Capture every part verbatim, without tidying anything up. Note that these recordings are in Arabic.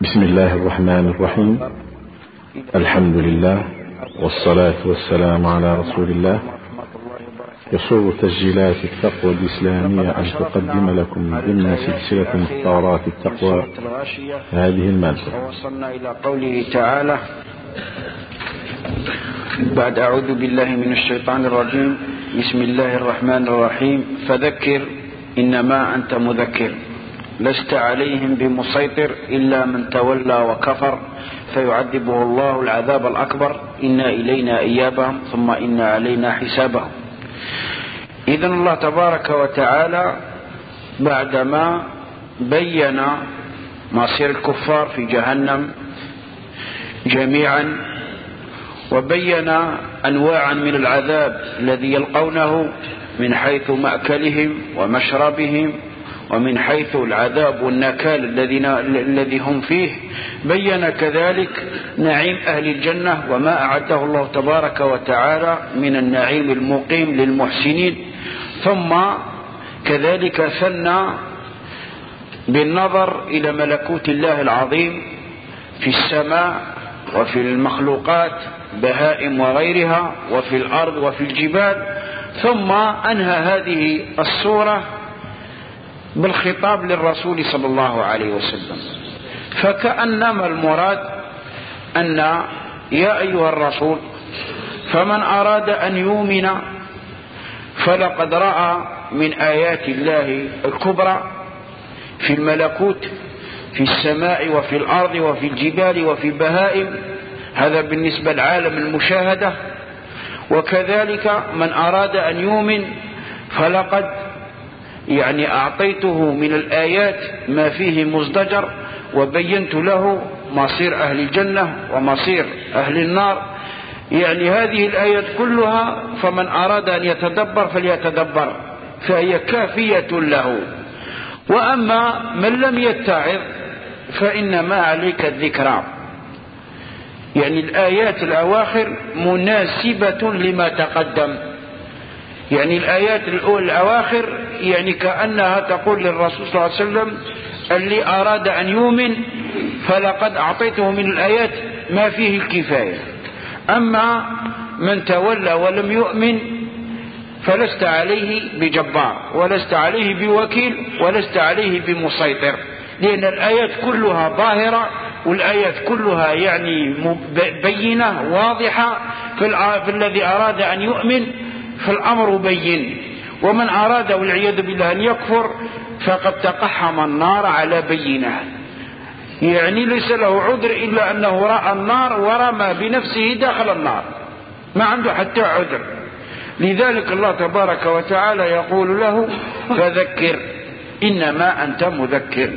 بسم الله الرحمن الرحيم. الحمد لله والصلاة والسلام على رسول الله. يسر تسجيلات التقوى الإسلامية أن تقدم لكم ضمن سلسلة محتويات التقوى هذه المادة. وصلنا إلى قوله تعالى بعد أعوذ بالله من الشيطان الرجيم. بسم الله الرحمن الرحيم. فذكر إنما أنت مذكر لست عليهم بمسيطر إلا من تولى وكفر فيعذبه الله العذاب الأكبر إنا إلينا إيابهم ثم إنا علينا حسابهم. إذن الله تبارك وتعالى بعدما بين مصير الكفار في جهنم جميعا وبين أنواعا من العذاب الذي يلقونه من حيث مأكلهم ومشربهم ومن حيث العذاب والنكال الذي هم فيه، بين كذلك نعيم أهل الجنة وما أعده الله تبارك وتعالى من النعيم المقيم للمحسنين. ثم كذلك ثنى بالنظر إلى ملكوت الله العظيم في السماء وفي المخلوقات بهائم وغيرها وفي الأرض وفي الجبال، ثم أنهى هذه السورة بالخطاب للرسول صلى الله عليه وسلم. فكأنما المراد أن يا أيها الرسول فمن أراد أن يؤمن فلقد رأى من آيات الله الكبرى في الملكوت في السماء وفي الأرض وفي الجبال وفي البهائم، هذا بالنسبة لعالم المشاهدة. وكذلك من أراد أن يؤمن فلقد يعني أعطيته من الآيات ما فيه مزدجر وبينت له مصير أهل الجنة ومصير أهل النار. يعني هذه الآيات كلها فمن أراد أن يتدبر فليتدبر فهي كافية له. وأما من لم يتعظ فإنما عليك الذكرى، يعني الآيات الأواخر مناسبة لما تقدم. يعني الآيات الأواخر يعني كأنها تقول للرسول صلى الله عليه وسلم اللي أراد أن يؤمن فلقد أعطيته من الآيات ما فيه الكفاية، أما من تولى ولم يؤمن فلست عليه بجبار ولست عليه بوكيل ولست عليه بمسيطر، لأن الآيات كلها ظاهرة والآيات كلها يعني بينة واضحة في الذي أراد أن يؤمن فالأمر بين، ومن أراد والعياذ بالله أن يكفر فقد تقحم النار على بينه، يعني ليس له عذر إلا أنه رأى النار ورمى بنفسه داخل النار، ما عنده حتى عذر. لذلك الله تبارك وتعالى يقول له فذكر إنما أنت مذكر.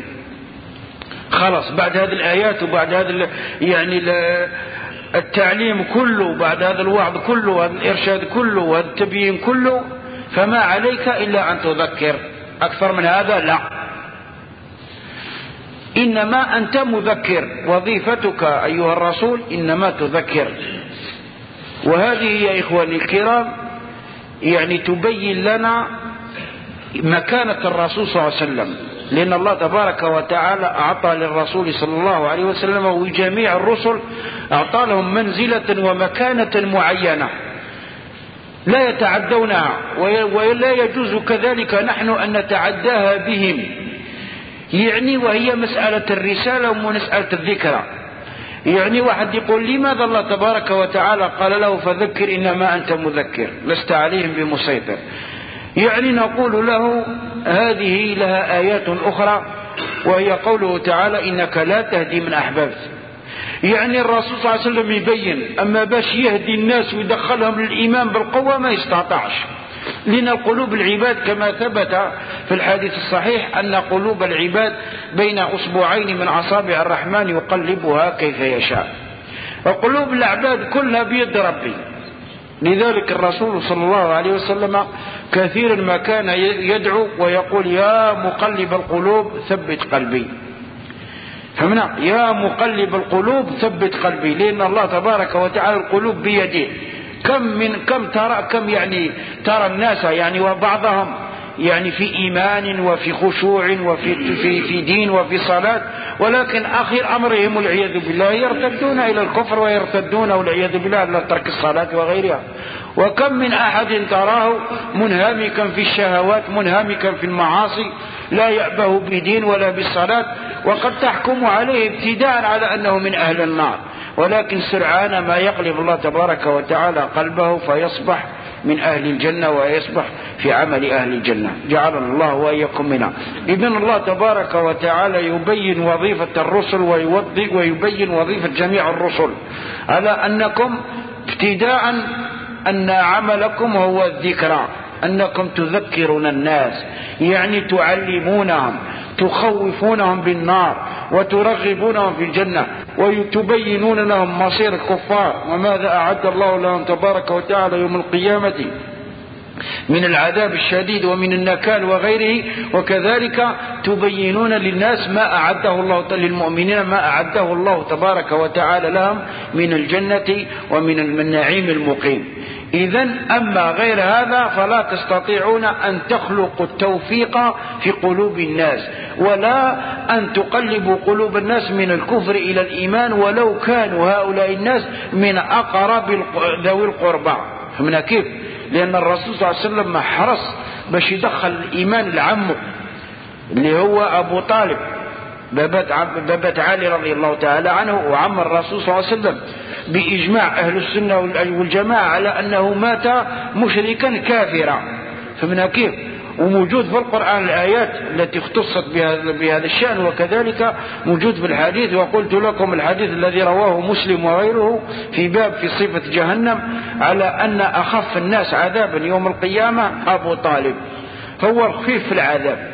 خلاص بعد هذه الآيات وبعد هذا يعني التعليم كله بعد هذا الوعظ كله وهذا الإرشاد كله وهذا التبيين كله فما عليك إلا أن تذكر، أكثر من هذا لا. إنما أنت مذكر، وظيفتك أيها الرسول إنما تذكر. وهذه يا إخواني الكرام يعني تبين لنا مكانة الرسول صلى الله عليه وسلم، لأن الله تبارك وتعالى أعطى للرسول صلى الله عليه وسلم وجميع الرسل أعطى لهم منزلة ومكانة معينة لا يتعدونها، ولا يجوز كذلك نحن أن نتعداها بهم، يعني وهي مسألة الرسالة ومسألة الذكرى. يعني واحد يقول لماذا الله تبارك وتعالى قال له فذكر إنما أنت مذكر لست عليهم بمسيطر؟ يعني نقول له هذه لها آيات أخرى، وهي قوله تعالى إنك لا تهدي من أحببت. يعني الرسول صلى الله عليه وسلم يبين، أما باش يهدي الناس ويدخلهم للإيمان بالقوة ما يستطعش، لأن القلوب العباد كما ثبت في الحديث الصحيح أن قلوب العباد بين أصبعين من أصابع الرحمن يقلبها كيف يشاء، وقلوب العباد كلها بيد ربي. لذلك الرسول صلى الله عليه وسلم كثيرا ما كان يدعو ويقول يا مقلب القلوب ثبت قلبي. فهمنا؟ يا مقلب القلوب ثبت قلبي، لأن الله تبارك وتعالى القلوب بيده. كم من كم ترى كم يعني ترى الناس يعني وبعضهم يعني في إيمان وفي خشوع وفي في في دين وفي صلاة، ولكن آخر أمرهم والعياذ بالله يرتدون إلى الكفر ويرتدون والعياذ بالله إلى ترك الصلاة وغيرها. وكم من أحد تراه منهمكا في الشهوات منهمكا في المعاصي لا يأبه بدين ولا بالصلاة، وقد تحكم عليه ابتداء على أنه من أهل النار، ولكن سرعان ما يقلب الله تبارك وتعالى قلبه فيصبح من أهل الجنة ويصبح في عمل أهل الجنة، جعلنا الله وإياكم منها. إذن الله تبارك وتعالى يبين وظيفة الرسل ويبين وظيفة جميع الرسل على أنكم ابتداء أن عملكم هو الذكرى، أنكم تذكرون الناس، يعني تعلمونهم تخوفونهم بالنار وترغبونهم في الجنة وتبينون لهم مصير الكفار وماذا أعد الله لهم تبارك وتعالى يوم القيامة من العذاب الشديد ومن النكال وغيره. وكذلك تبينون للناس ما أعده الله للمؤمنين ما أعده الله تبارك وتعالى لهم من الجنة ومن النعيم المقيم. إذن أما غير هذا فلا تستطيعون أن تخلقوا التوفيق في قلوب الناس ولا أن تقلبوا قلوب الناس من الكفر إلى الإيمان ولو كانوا هؤلاء الناس من أقرب ذوي القربى. فمن كيف؟ لأن الرسول صلى الله عليه وسلم حرص باش يدخل الإيمان لعمه اللي هو أبو طالب بابة علي رضي الله تعالى عنه وعم الرسول صلى الله عليه وسلم بإجماع أهل السنة والجماعة على أنه مات مشركا كافرا. فمن كيف؟ وموجود في القرآن الآيات التي اختصت بهذا, بهذا الشأن، وكذلك موجود في الحديث. وقلت لكم الحديث الذي رواه مسلم وغيره في باب في صفة جهنم على أن أخف الناس عذابا يوم القيامة أبو طالب، هو الخفيف في العذاب،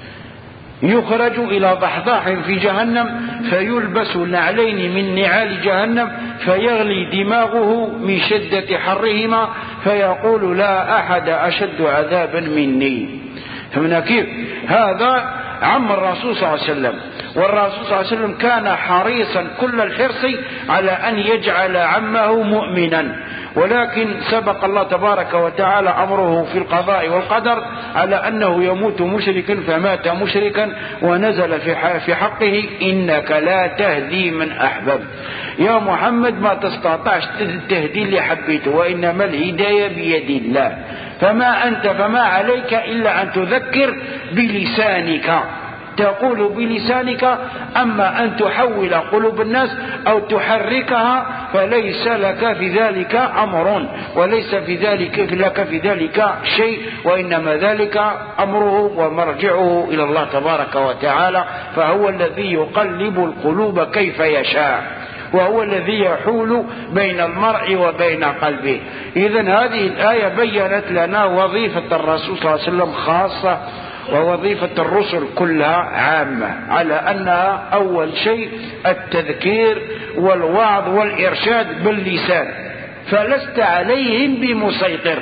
يخرج إلى ضحضاح في جهنم فيلبس نعلين من نعال جهنم فيغلي دماغه من شدة حرهما فيقول لا أحد أشد عذابا مني. فمن كيف؟ هذا عم الرسول صلى الله عليه وسلم، والرسول صلى الله عليه وسلم كان حريصا كل الحرص على أن يجعل عمه مؤمنا، ولكن سبق الله تبارك وتعالى أمره في القضاء والقدر على أنه يموت مشركا فمات مشركا، ونزل في حقه إنك لا تهدي من أحببت. يا محمد ما تستطيعش تهدي اللي حبيته، وإنما الهداية بيد الله، فما أنت فما عليك إلا أن تذكر بلسانك، تقول بلسانك، أما أن تحول قلوب الناس أو تحركها فليس لك في ذلك أمر، وليس في ذلك لك في ذلك شيء، وإنما ذلك أمره ومرجعه إلى الله تبارك وتعالى، فهو الذي يقلب القلوب كيف يشاء، وهو الذي يحول بين المرء وبين قلبه. إذن هذه الآية بيّنت لنا وظيفة الرسول صلى الله عليه وسلم خاصة ووظيفة الرسل كلها عامة، على أنها أول شيء التذكير والوعظ والإرشاد باللسان، فلست عليهم بمسيطر،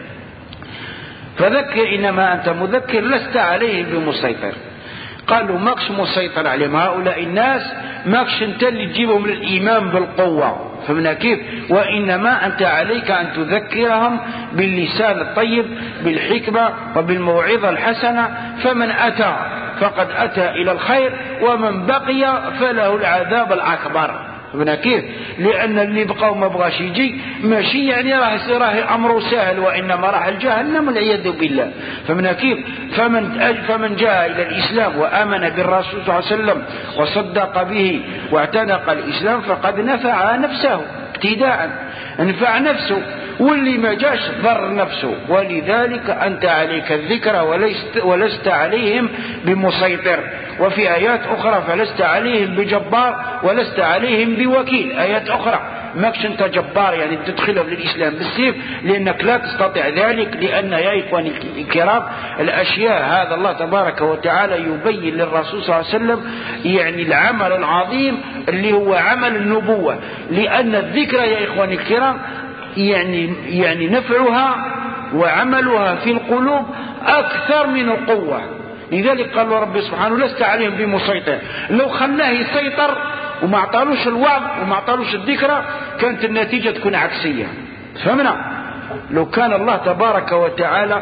فذكر إنما أنت مذكر لست عليهم بمسيطر. قالوا ماكش مسيطر عليهم هؤلاء الناس، ماكش انت اللي تجيبهم للإيمان بالقوة، فمن كيف؟ وإنما أنت عليك أن تذكرهم باللسان الطيب بالحكمة وبالموعظة الحسنة، فمن أتى فقد أتى إلى الخير ومن بقي فله العذاب الأكبر. فمن كيف؟ لأن اللي بقى وما بغاش يجي ماشي يعني راح راه أمره سهل، وإنما راح الجهنم والعياذ بالله. فمن كيف؟ فمن فمن جاء إلى الإسلام وآمن بالرسول صلى الله عليه وسلم وصدق به واعتنق الإسلام فقد نفع نفسه ابتداء، انفع نفسه، واللي ما جاش ضر نفسه. ولذلك أنت عليك الذكر ولست, ولست عليهم بمسيطر. وفي آيات أخرى فلست عليهم بجبار ولست عليهم بوكيل. آيات أخرى ماكش انت جبار يعني تدخلهم للإسلام بالسيف، لأنك لا تستطيع ذلك، لأن يا إخواني الكرام الأشياء هذا الله تبارك وتعالى يبين للرسول صلى الله عليه وسلم يعني العمل العظيم اللي هو عمل النبوة، لأن الذكر يا إخواني الكرام يعني يعني نفعها وعملها في القلوب أكثر من القوة. لذلك قال رب سبحانه لست عليهم بمسيطر. لو خلاه يسيطر وما اعطالوش الوعظ وما اعطالوش الذكرى كانت النتيجة تكون عكسية. فهمنا؟ لو كان الله تبارك وتعالى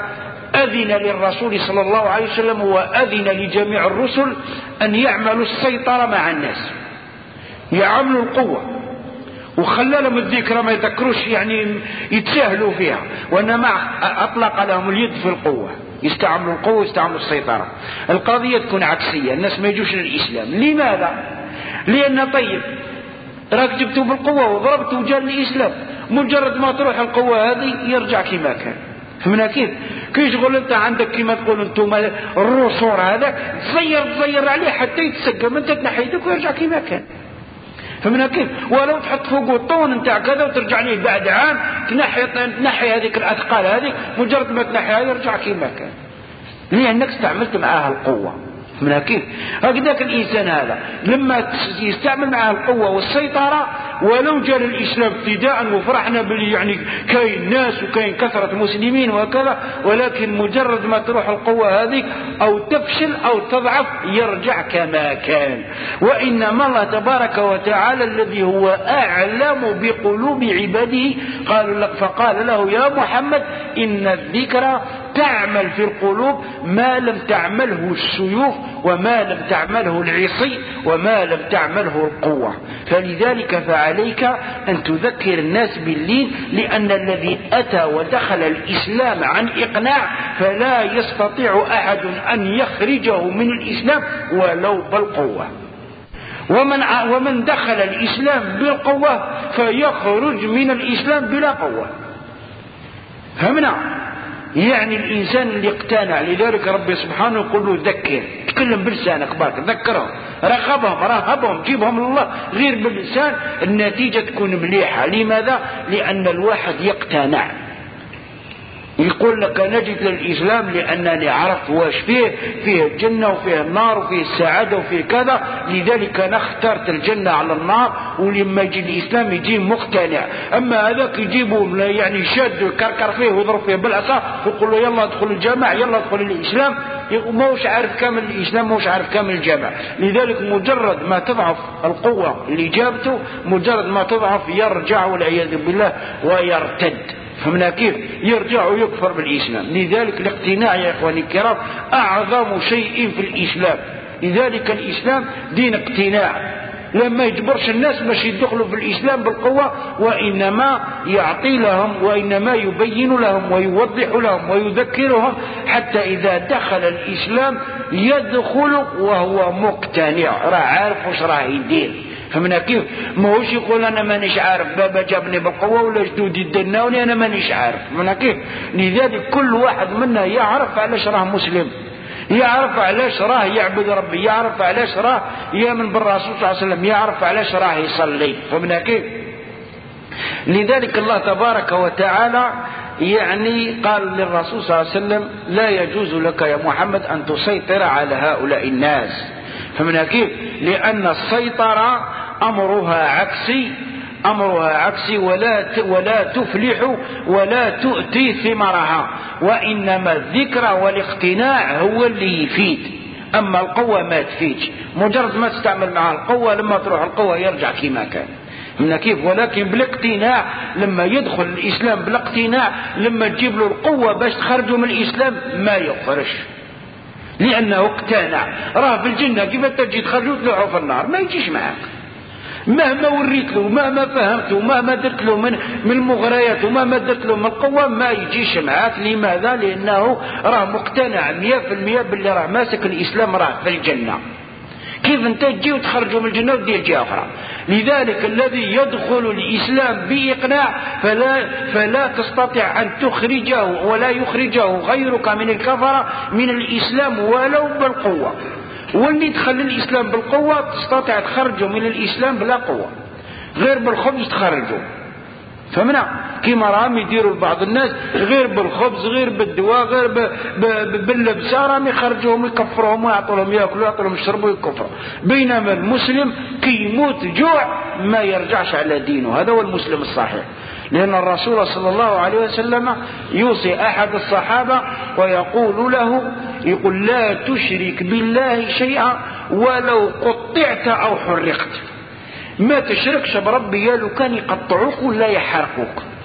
أذن للرسول صلى الله عليه وسلم وأذن لجميع الرسل أن يعملوا السيطرة مع الناس، يعملوا القوة، وخلى لهم الذكرى ما يذكروش يعني يتساهلوا فيها، وإنما أطلق لهم اليد في القوة، يستعملوا القوة يستعملوا السيطرة. القضية تكون عكسية، الناس ما يجوش للإسلام. لماذا؟ لأن طيب راك جبتوا بالقوة وضربتوا وجال الإسلام، مجرد ما تروح القوة هذه يرجع كما كان. فهمنا كيف؟ كي يشغل انت عندك كما تقول انتم الرسول هذاك تزير تزير عليه حتى يتسقم، انت تنحيدك ويرجع كما كان. فهمنا كيف؟ ولو تحط فوقه الطون نتاع كذا وترجع ليه بعد عام تنحي تنحي هذيك الاثقال هذيك، مجرد ما تنحيها يرجع كما كان، لانك استعملت معها القوه. فهمنا كيف؟ هكذاك الانسان هذا لما يستعمل معها القوه والسيطره، ولو جاء الاسلام ابتداء وفرحنا باللي يعني كاين ناس وكاين كثره مسلمين وكذا، ولكن مجرد ما تروح القوه هذه او تفشل او تضعف يرجع كما كان. وانما الله تبارك وتعالى الذي هو اعلم بقلوب عباده قال لك فقال له يا محمد ان الذكرى تعمل في القلوب ما لم تعمله السيوف وما لم تعمله العصي وما لم تعمله القوة. فلذلك فعليك أن تذكر الناس باللين، لأن الذي أتى ودخل الإسلام عن إقناع فلا يستطيع أحد أن يخرجه من الإسلام ولو بالقوة، ومن ومن دخل الإسلام بالقوة فيخرج من الإسلام بلا قوة. فهمنا؟ يعني الإنسان اللي اقتنع، لذلك ربي سبحانه يقول له ذكر، تكلم بلسانك بارك، ذكرهم، رغبهم رهبهم، جيبهم لله غير باللسان، النتيجة تكون مليحة. لماذا؟ لأن الواحد يقتنع، يقول لك نجد للإسلام لأنني عرفت واش فيه، فيه الجنة وفيه النار وفيه السعادة وفيه كذا، لذلك أنا اخترت الجنة على النار. ولما يجي الإسلام يجي مقتنع. أما هذاك يجيبوا يعني شاد ويكركر فيه ويضرب فيه بالعصا ويقول له يلا ادخل الجامع يلا ادخل الإسلام، موش عارف كامل الإسلام موش عارف كامل الجامع. لذلك مجرد ما تضعف القوة اللي جابته، مجرد ما تضعف يرجع والعياذ بالله ويرتد. فهمنا كيف؟ يرجع ويكفر بالإسلام. لذلك الاقتناع يا إخواني الكرام أعظم شيء في الإسلام. لذلك الإسلام دين اقتناع، لما يجبرش الناس باش يدخلوا في الإسلام بالقوة، وإنما يعطي لهم وإنما يبين لهم ويوضح لهم ويذكرهم، حتى إذا دخل الإسلام يدخل وهو مقتنع، راه عارف واش راه يدير. فهمنا كيف؟ ماهوش يقول انا مانيش عارف بابا جابني بالقوه ولا جدودي دناوني انا مانيش عارف. فهمنا كيف؟ لذلك كل واحد منا يعرف علاش راه مسلم، يعرف علاش راه يعبد ربي، يعرف علاش راه يامن بالرسول صلى الله عليه وسلم، يعرف علاش راه يصلي. فهمنا كيف؟ لذلك الله تبارك وتعالى يعني قال للرسول صلى الله عليه وسلم لا يجوز لك يا محمد ان تسيطر على هؤلاء الناس. فهمنا كيف؟ لأن السيطرة أمرها عكسي، أمرها عكسي ولا ولا تفلح ولا تؤتي ثمرها، وإنما الذكر والاقتناع هو اللي يفيد، أما القوة ما تفيدش. مجرد ما تستعمل مع القوة لما تروح القوة يرجع كما كان. من كيف؟ ولكن بالاقتناع، لما يدخل الإسلام بالاقتناع، لما تجيب له القوة باش تخرجه من الإسلام ما يخرج، لأنه اقتنع. راه في الجنة كيف تجي تخرجوا تلوحوا في النار ما يجيش معك، مهما وريت له مهما فهمته مهما درت له من من المغريات ومهما درت له من القوة ما يجيش معك. لماذا؟ لأنه راه مقتنع مية في المية باللي راه ماسك الإسلام راه في الجنة. كيف انت تجي وتخرجوا من الجنة ودير جهة أخرى؟ لذلك الذي يدخل الإسلام بإقناع فلا, فلا تستطيع أن تخرجه ولا يخرجه غيرك من الكفرة من الإسلام ولو بالقوة. واللي دخل الإسلام بالقوة تستطيع تخرجه من الإسلام بلا قوة، غير بالخبز تخرجه. فمنع كما راهم يديروا بعض الناس غير بالخبز غير بالدواء غير باللبسة راهم يخرجوهم يكفرهم ويعطوا لهم ياكلوا يعطوا لهم يشربوا يكفروا. بينما المسلم كي يموت جوع ما يرجعش على دينه، هذا هو المسلم الصحيح. لأن الرسول صلى الله عليه وسلم يوصي أحد الصحابة ويقول له يقول لا تشرك بالله شيئا ولو قطعت أو حرقت. ما تشركش بربي لو كان يقطعوك ولا يحرقوك،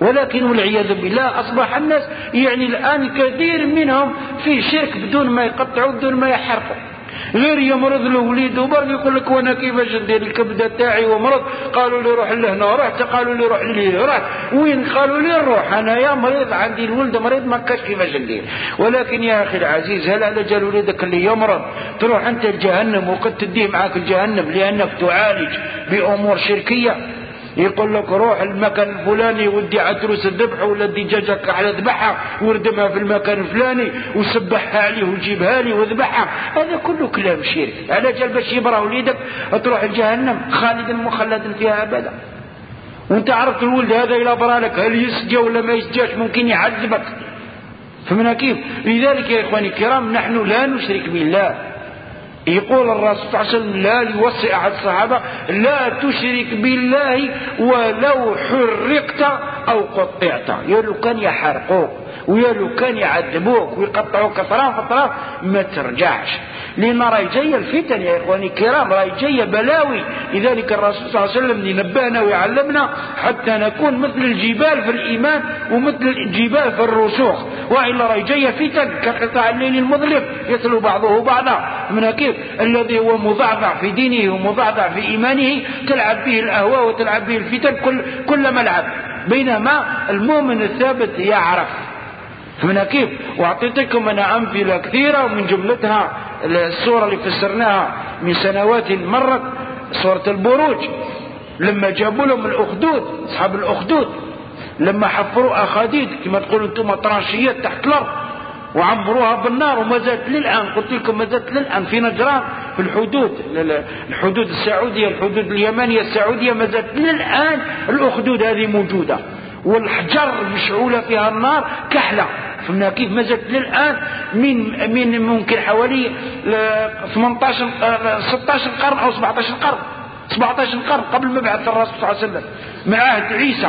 ولكن والعياذ بالله أصبح الناس يعني الآن كثير منهم في شرك بدون ما يقطعوا بدون ما يحرقوا. غير يمرض له وليد وبرك يقول لك وانا كيفاش ندير الكبده تاعي ومرض، قالوا لي روح لهنا رحت، قالوا لي روح لهنا رحت، وين قالوا لي نروح انا يا مريض عندي الولد مريض ما كاش كيفاش ندير. ولكن يا اخي العزيز هل على جال ولدك اللي يمرض تروح انت لجهنم وقد تديه معاك الجهنم لانك تعالج بامور شركيه؟ يقول لك روح المكان الفلاني ودي عتروس الذبح ولا دجاجك على ذبحها وردمها في المكان الفلاني وسبحها عليه وجيبها لي وذبحها. هذا كله كلام شرك. على جال باش يبرى وليدك تروح الجهنم خالدا مخلدا فيها ابدا. وانت عرفت الولد هذا الى برالك هل يسجى ولا ما يسجاش ممكن يعذبك. فمن كيف؟ لذلك يا اخواني الكرام نحن لا نشرك بالله. يقول الرسول صلى الله عليه وسلم لا يوصي أحد الصحابة لا تشرك بالله ولو حرقت أو قطعت. يلو كان يحرقوك ويلو كان يعذبوك ويقطعوك أطراف أطراف ما ترجعش، لأن راي جاية الفتن يا إخواني الكرام، راي جاية بلاوي. لذلك الرسول صلى الله عليه وسلم ينبهنا ويعلمنا حتى نكون مثل الجبال في الإيمان ومثل الجبال في الرسوخ، وإلا راي جاية فتن كقطاع الليل المظلم يتلو بعضه بعضا. من كيف؟ الذي هو مضعضع في دينه ومضعضع في إيمانه تلعب به الأهواء وتلعب به الفتن كل, كل ملعب، بينما المؤمن الثابت يعرف. فمن كيف؟ وأعطيتكم أنا أمثلة كثيرة ومن جملتها الصورة اللي فسرناها من سنوات مرت، صورة البروج لما جابوا لهم الأخدود، أصحاب الأخدود لما حفروا أخاديد كما تقولوا أنتم طراشيات تحت الأرض وعمروها بالنار وما زالت للآن، قلت لكم ما زالت للآن في نجران في الحدود الحدود السعودية الحدود اليمنية السعودية ما زالت للآن الأخدود هذه موجودة، والحجر مشعولة فيها النار كحلة. فهمنا كيف؟ ما زالت للآن من من ممكن حوالي ثمانية عشر ستة عشر قرن أو سبعة عشر قرن سبعة عشر قرن قبل مبعث الرسول صلى الله عليه وسلم، مع عهد عيسى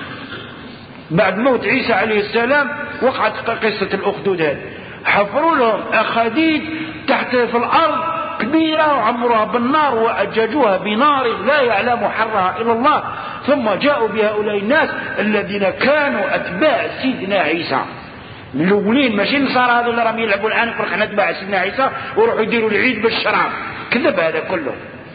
بعد موت عيسى عليه السلام وقعت قصة الأخدود هذه. حفروا لهم أخاديد تحت في الأرض كبيرة وعمروها بالنار وأججوها بنار لا يعلم حرها إلا الله، ثم جاءوا بهؤلاء الناس الذين كانوا أتباع سيدنا عيسى الأولين، ماشي النصارى هذول اللي راهم يلعبوا الآن يقولوا احنا أتباع سيدنا عيسى وروحوا يديروا العيد بالشراب، كذب هذا كله.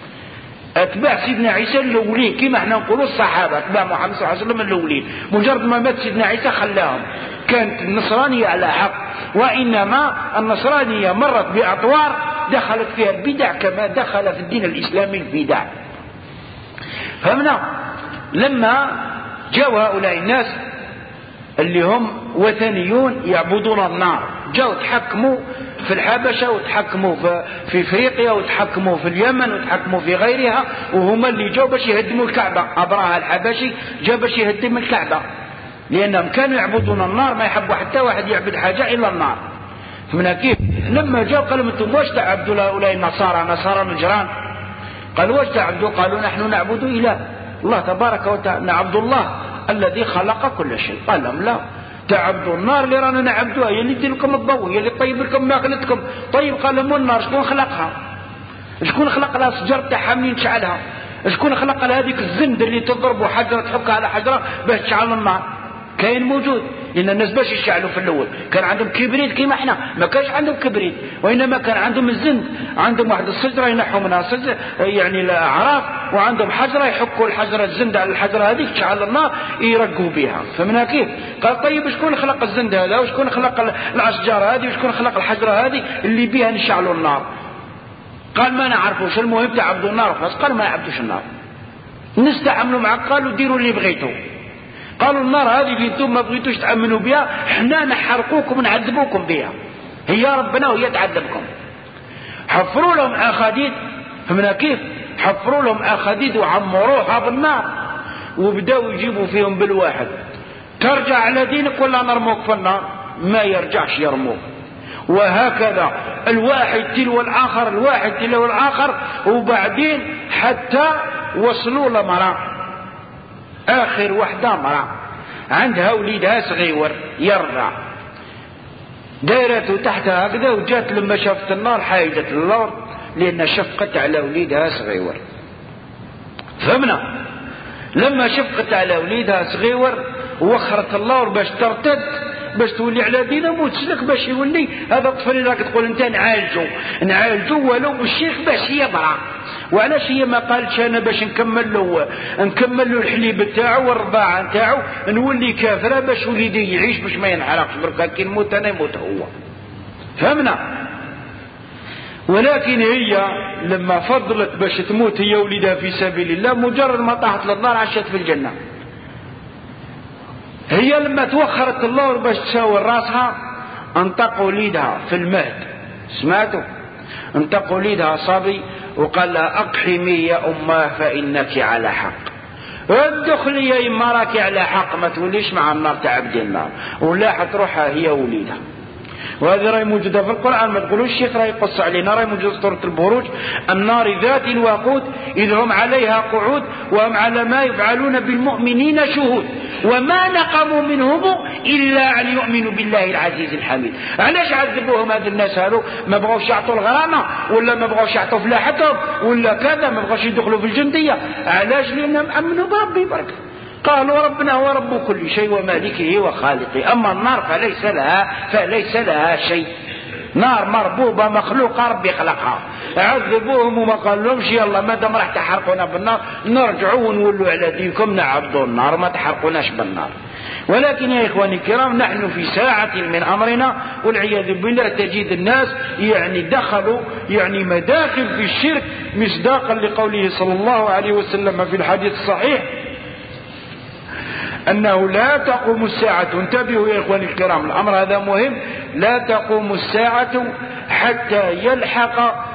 أتباع سيدنا عيسى الأولين كما احنا نقولوا الصحابة أتباع محمد صلى الله عليه وسلم الأولين، مجرد ما مات سيدنا عيسى خلاهم. كانت النصرانية على حق، وإنما النصرانية مرت بأطوار دخلت فيها البدع كما دخل في الدين الإسلامي البدع. فهمنا؟ لما جاءوا هؤلاء الناس اللي هم وثنيون يعبدون النار جاءوا تحكموا في الحبشة وتحكموا في افريقيا وتحكموا في اليمن وتحكموا في غيرها، وهم اللي جاءوا باش يهدموا الكعبة. أبرهة الحبشي جاء باش يهدم الكعبة لأنهم كانوا يعبدون النار، ما يحبوا حتى واحد يعبد حاجة إلا النار. فمن كيف؟ لما جاءوا قالوا انتم واش تعبدوا هؤلاء النصارى نصارى نجران؟ قالوا واش تعبدوا؟ قالوا نحن نعبد إله الله تبارك وتعالى، نعبد الله الذي خلق كل شيء. قال لهم لا، تعبدوا النار اللي رانا نعبدوها هي اللي تدير لكم الضوء هي اللي تطيب لكم ماكلتكم. طيب قال لهم النار شكون خلقها؟ شكون خلق لها الشجر تاعها منين تشعلها؟ شكون خلق لها هذيك الزند اللي تضرب حجره تحكها على حجره باش تشعل النار؟ كاين موجود، لان الناس باش يشعلوا في الاول كان عندهم كبريت كيما احنا، ما كانش عندهم كبريت وانما كان عندهم الزند، عندهم واحد الشجره ينحوا منها سجر يعني الاعراف، وعندهم حجره يحكوا الحجره الزند على الحجره هذيك تشعل النار يرقوا بها. فمنها كيف؟ قال طيب شكون خلق الزند هذا وشكون خلق الاشجار هذه وشكون خلق الحجره هذه اللي بها نشعلوا النار؟ قال ما نعرفوش، المهم تعبدوا النار خلاص. قال ما نعبدوش النار، نستعملوا معك. قالوا ديروا اللي بغيتوا. قالوا النار هذه اللي انتم ما بغيتوش تأمنوا بها احنا نحرقوكم ونعذبوكم بها، هي ربنا وهي تعذبكم. حفروا لهم أخاديد. فمن كيف؟ حفروا لهم أخاديد وعمروها بالنار وبداوا يجيبوا فيهم بالواحد، ترجع على دينك ولا نرموك في النار؟ ما يرجعش يرموك. وهكذا الواحد تلو الآخر الواحد تلو الآخر، وبعدين حتى وصلوا لمرأة، آخر وحدة مرأة عندها وليدها صغير يرضع، دايرته تحتها هكذا، وجات لما شافت النار حايدت الأرض لأن شفقت على وليدها صغير. فهمنا؟ لما شفقت على وليدها صغير وخرت الله باش ترتد باش تولي على دينه موتسلك باش يولي هذا الطفل اللي راك تقول انت نعالجو نعالجو ولو بالشيخ باش يبرع. وعلاش هي ما قالتش انا باش نكمل له نكمل له الحليب تاعو والرضاعه تاعو نولي كافره باش وليدي يعيش باش ما ينحرقش بركا كي نموت انا يموت هو. فهمنا؟ ولكن هي لما فضلت باش تموت هي وليدها في سبيل الله مجرد ما طاحت للنار عاشت في الجنه. هي لما توخرت الله باش تساوي راسها انطق وليدها في المهد. سمعتوا؟ انطق وليدها صبي وقال لها اقحمي يا اماه فانك على حق. ادخلي يا اما راكي على حق ما توليش مع النار تعبدي النار ولا حتروحها هي وليدها. وهذه راهي موجوده في القران ما تقولوش الشيخ راهي يقص علينا راهي موجوده في سوره البروج النار ذات الوقود اذ هم عليها قعود وهم على ما يفعلون بالمؤمنين شهود وما نقموا منهم الا ان يؤمنوا بالله العزيز الحميد. علاش عذبوهم هذ الناس هذو؟ ما بغاوش يعطوا الغرامه ولا ما بغاوش يعطوا فلاحتهم ولا كذا ما بغاوش يدخلوا في الجنديه. علاش؟ لانهم امنوا بربي برك قالوا ربنا هو رب كل شيء ومالكه وخالقه. أما النار فليس لها فليس لها شيء. نار مربوبة مخلوقة ربي خلقها. عذبوهم وما قال لهمش يلا ما دام راح تحرقونا بالنار نرجعوا ونولوا على دينكم نعبدوا النار ما تحرقوناش بالنار. ولكن يا إخواني الكرام نحن في ساعة من أمرنا والعياذ بالله تجد الناس يعني دخلوا يعني مداخل في الشرك مصداقا لقوله صلى الله عليه وسلم في الحديث الصحيح أنه لا تقوم الساعة. انتبهوا يا إخواني الكرام الأمر هذا مهم. لا تقوم الساعة حتى يلحق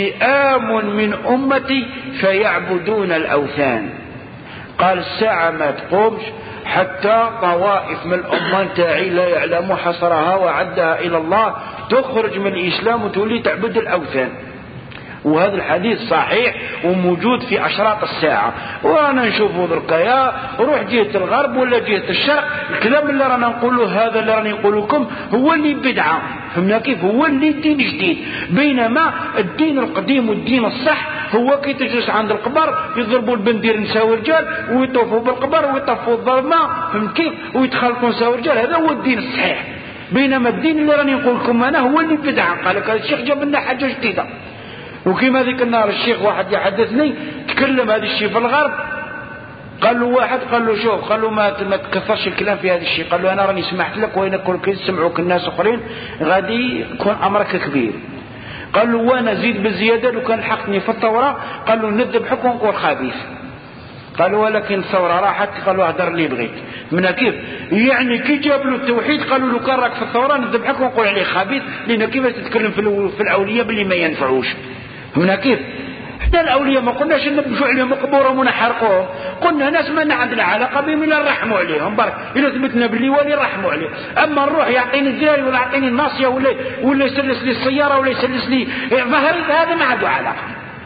فئام من أمتي فيعبدون الأوثان. قال الساعة ما تقومش حتى طوائف من الأمة تاعي لا يعلم حصرها وعدها إلى الله تخرج من الإسلام وتولي تعبد الأوثان. وهذا الحديث صحيح وموجود في أشراط الساعة. وأنا نشوفه ذرقيا روح جهة الغرب ولا جهة الشرق الكلام اللي رانا نقوله هذا اللي راني نقول لكم هو اللي بدعة. فهمنا كيف؟ هو اللي الدين جديد. بينما الدين القديم والدين الصح هو كي تجلس عند القبر يضربوا البندير نساء ورجال ويطوفوا بالقبر ويطفوا الظلمة. فهمت كيف؟ ويتخلطوا نساء ورجال. هذا هو الدين الصحيح. بينما الدين اللي راني نقول لكم أنا هو اللي بدعة. قال لك الشيخ جاب لنا حاجة جديدة. وكما ذيك النهار الشيخ واحد يحدثني تكلم هذا الشيء في الغرب قال له واحد قال له شوف قال له ما ما تكثرش الكلام في هذا الشيء. قال له انا راني سمحت لك وين كل كي يسمعوك الناس اخرين غادي يكون امرك كبير. قال له وانا زيد بالزياده لو كان حقني في الثوره قال له نذبحك ونقول خبيث. قال له ولكن الثوره راحت قال له اهدر اللي بغيت. من كيف يعني كي جاب له التوحيد قالوا له كان راك في الثوره نذبحك ونقول عليه خبيث لان كيف تتكلم في الاولياء باللي ما ينفعوش. هنا كيف؟ احنا الاولياء ما قلناش نبشوا عليهم قبورهم ونحرقوهم. قلنا ناس ما عندنا علاقه بهم الا نرحموا عليهم برك. الا ثبتنا باللي ولي نرحموا عليه. اما نروح يعطيني الدراري ولا يعطيني الناصيه ولا ولا يسلس لي السياره ولا يسلس لي ظهري هذا ما عنده علاقه.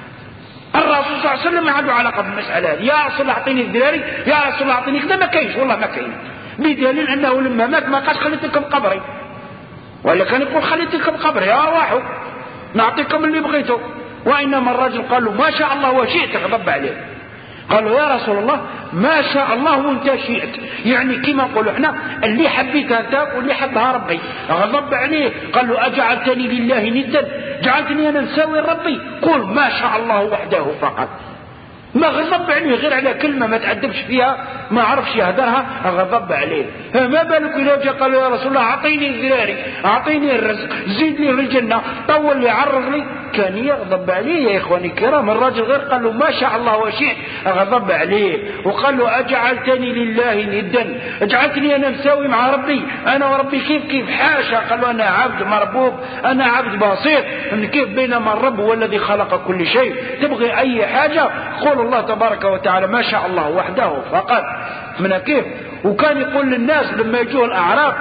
الرسول صلى الله عليه وسلم ما عنده علاقه بالمساله هذه. يا رسول الله اعطيني الدراري يا رسول الله اعطيني كذا ما كاينش والله ما كاين. بدليل انه لما مات ما قالش خليت لكم قبري ولا كان يقول خليت لكم قبري يا روحوا نعطيكم اللي بغيتوا. وإنما الرجل قال له ما شاء الله وشئت غضب عليه. قال له يا رسول الله ما شاء الله وانت شئت يعني كما نقولوا احنا اللي حبيتها انت واللي حبها ربي. غضب عليه قال له أجعلتني لله ندا جعلتني أنا نساوي ربي قل ما شاء الله وحده فقط. ما غضب عليه غير على كلمة ما تعدبش فيها ما عرفش يهدرها غضب عليه. ما بالك إذا جاء قال يا رسول الله أعطيني الذراري أعطيني الرزق زيد لي في الجنة طول لي عرض لي كان يغضب عليه يا إخواني الكرام. الرجل غير قال له ما شاء الله وشئت غضب عليه وقال له أجعلتني لله ندا اجعلتني أنا مساوي مع ربي أنا وربي كيف كيف حاشا. قال له أنا عبد مربوب أنا عبد بسيط من كيف بينما الرب هو الذي خلق كل شيء. تبغي أي حاجة قول الله تبارك وتعالى ما شاء الله وحده فقط. من كيف؟ وكان يقول للناس لما يجوا الأعراب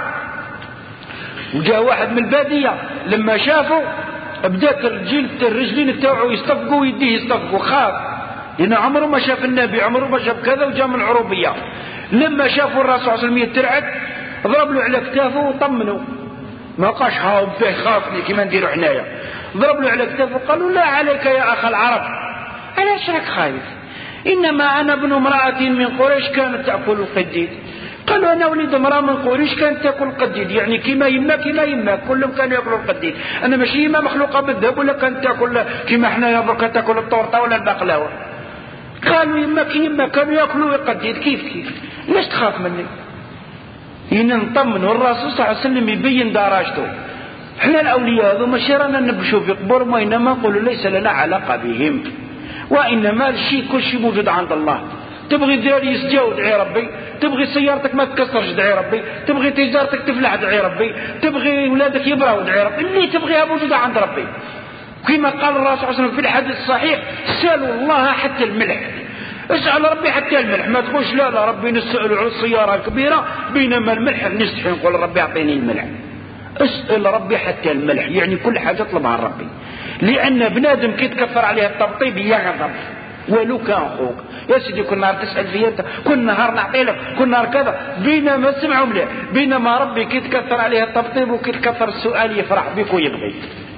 وجاء واحد من البادية لما شافوا بدات الرجل الرجلين تاعو يصطفقوا ويديه يصطفقوا خاف لأنه عمره ما شاف النبي عمره ما شاف كذا وجاء من العروبية. لما شافوا الرسول صلى الله عليه وسلم يترعد ضرب له على كتافه وطمنوا ما قاش هاو به خافني كما نديروا حنايا. ضرب له على كتافه قالوا لا عليك يا أخ العرب علاش راك خايف إنما أنا ابن امرأة من قريش كانت تأكل القديد قالوا أنا وليد امرأة من قريش كانت تأكل القديد، يعني كما يما كما يما كلهم كانوا يأكلوا القديد. أنا ماشي يما مخلوقة بالذهب ولا كانت تأكل كما حنايا بركة تأكل الطورطة ولا البقلاوة. قالوا يما كيما كانوا يأكلوا القديد كيف كيف. ليش تخاف مني؟ هنا نطمن، والرسول صلى الله عليه وسلم يبين درجته. احنا الأولياء هذو ماشي رانا نبشوا في قبورهم، وإنما نقولوا ليس لنا علاقة بهم، وإنما الشيء كل شيء موجود عند الله. تبغي داري يسجى ودعي ربي، تبغي سيارتك ما تكسرش دعي ربي، تبغي تجارتك تفلح دعي ربي، تبغي ولادك يبراو دعي ربي، اللي تبغيها موجودة عند ربي. كما قال الرسول صلى الله عليه وسلم في الحديث الصحيح: سألوا الله حتى الملح. اسأل ربي حتى الملح، ما تقولش لا لا ربي نسأل على السيارة الكبيرة بينما الملح نستحي نقول ربي أعطيني الملح. اسأل ربي حتى الملح، يعني كل حاجة طلبها ربي، لأن بنادم كي تكفر عليها التبطيب يغضب ولو كان خوك. يا سيدي كل نهار تسأل فيا انت، كل نهار نعطي لك، كل نهار كذا، بينما سمعوا مليح، بينما ربي كي تكثر عليها التبطيب وكي تكثر السؤال يفرح بك ويبغيك.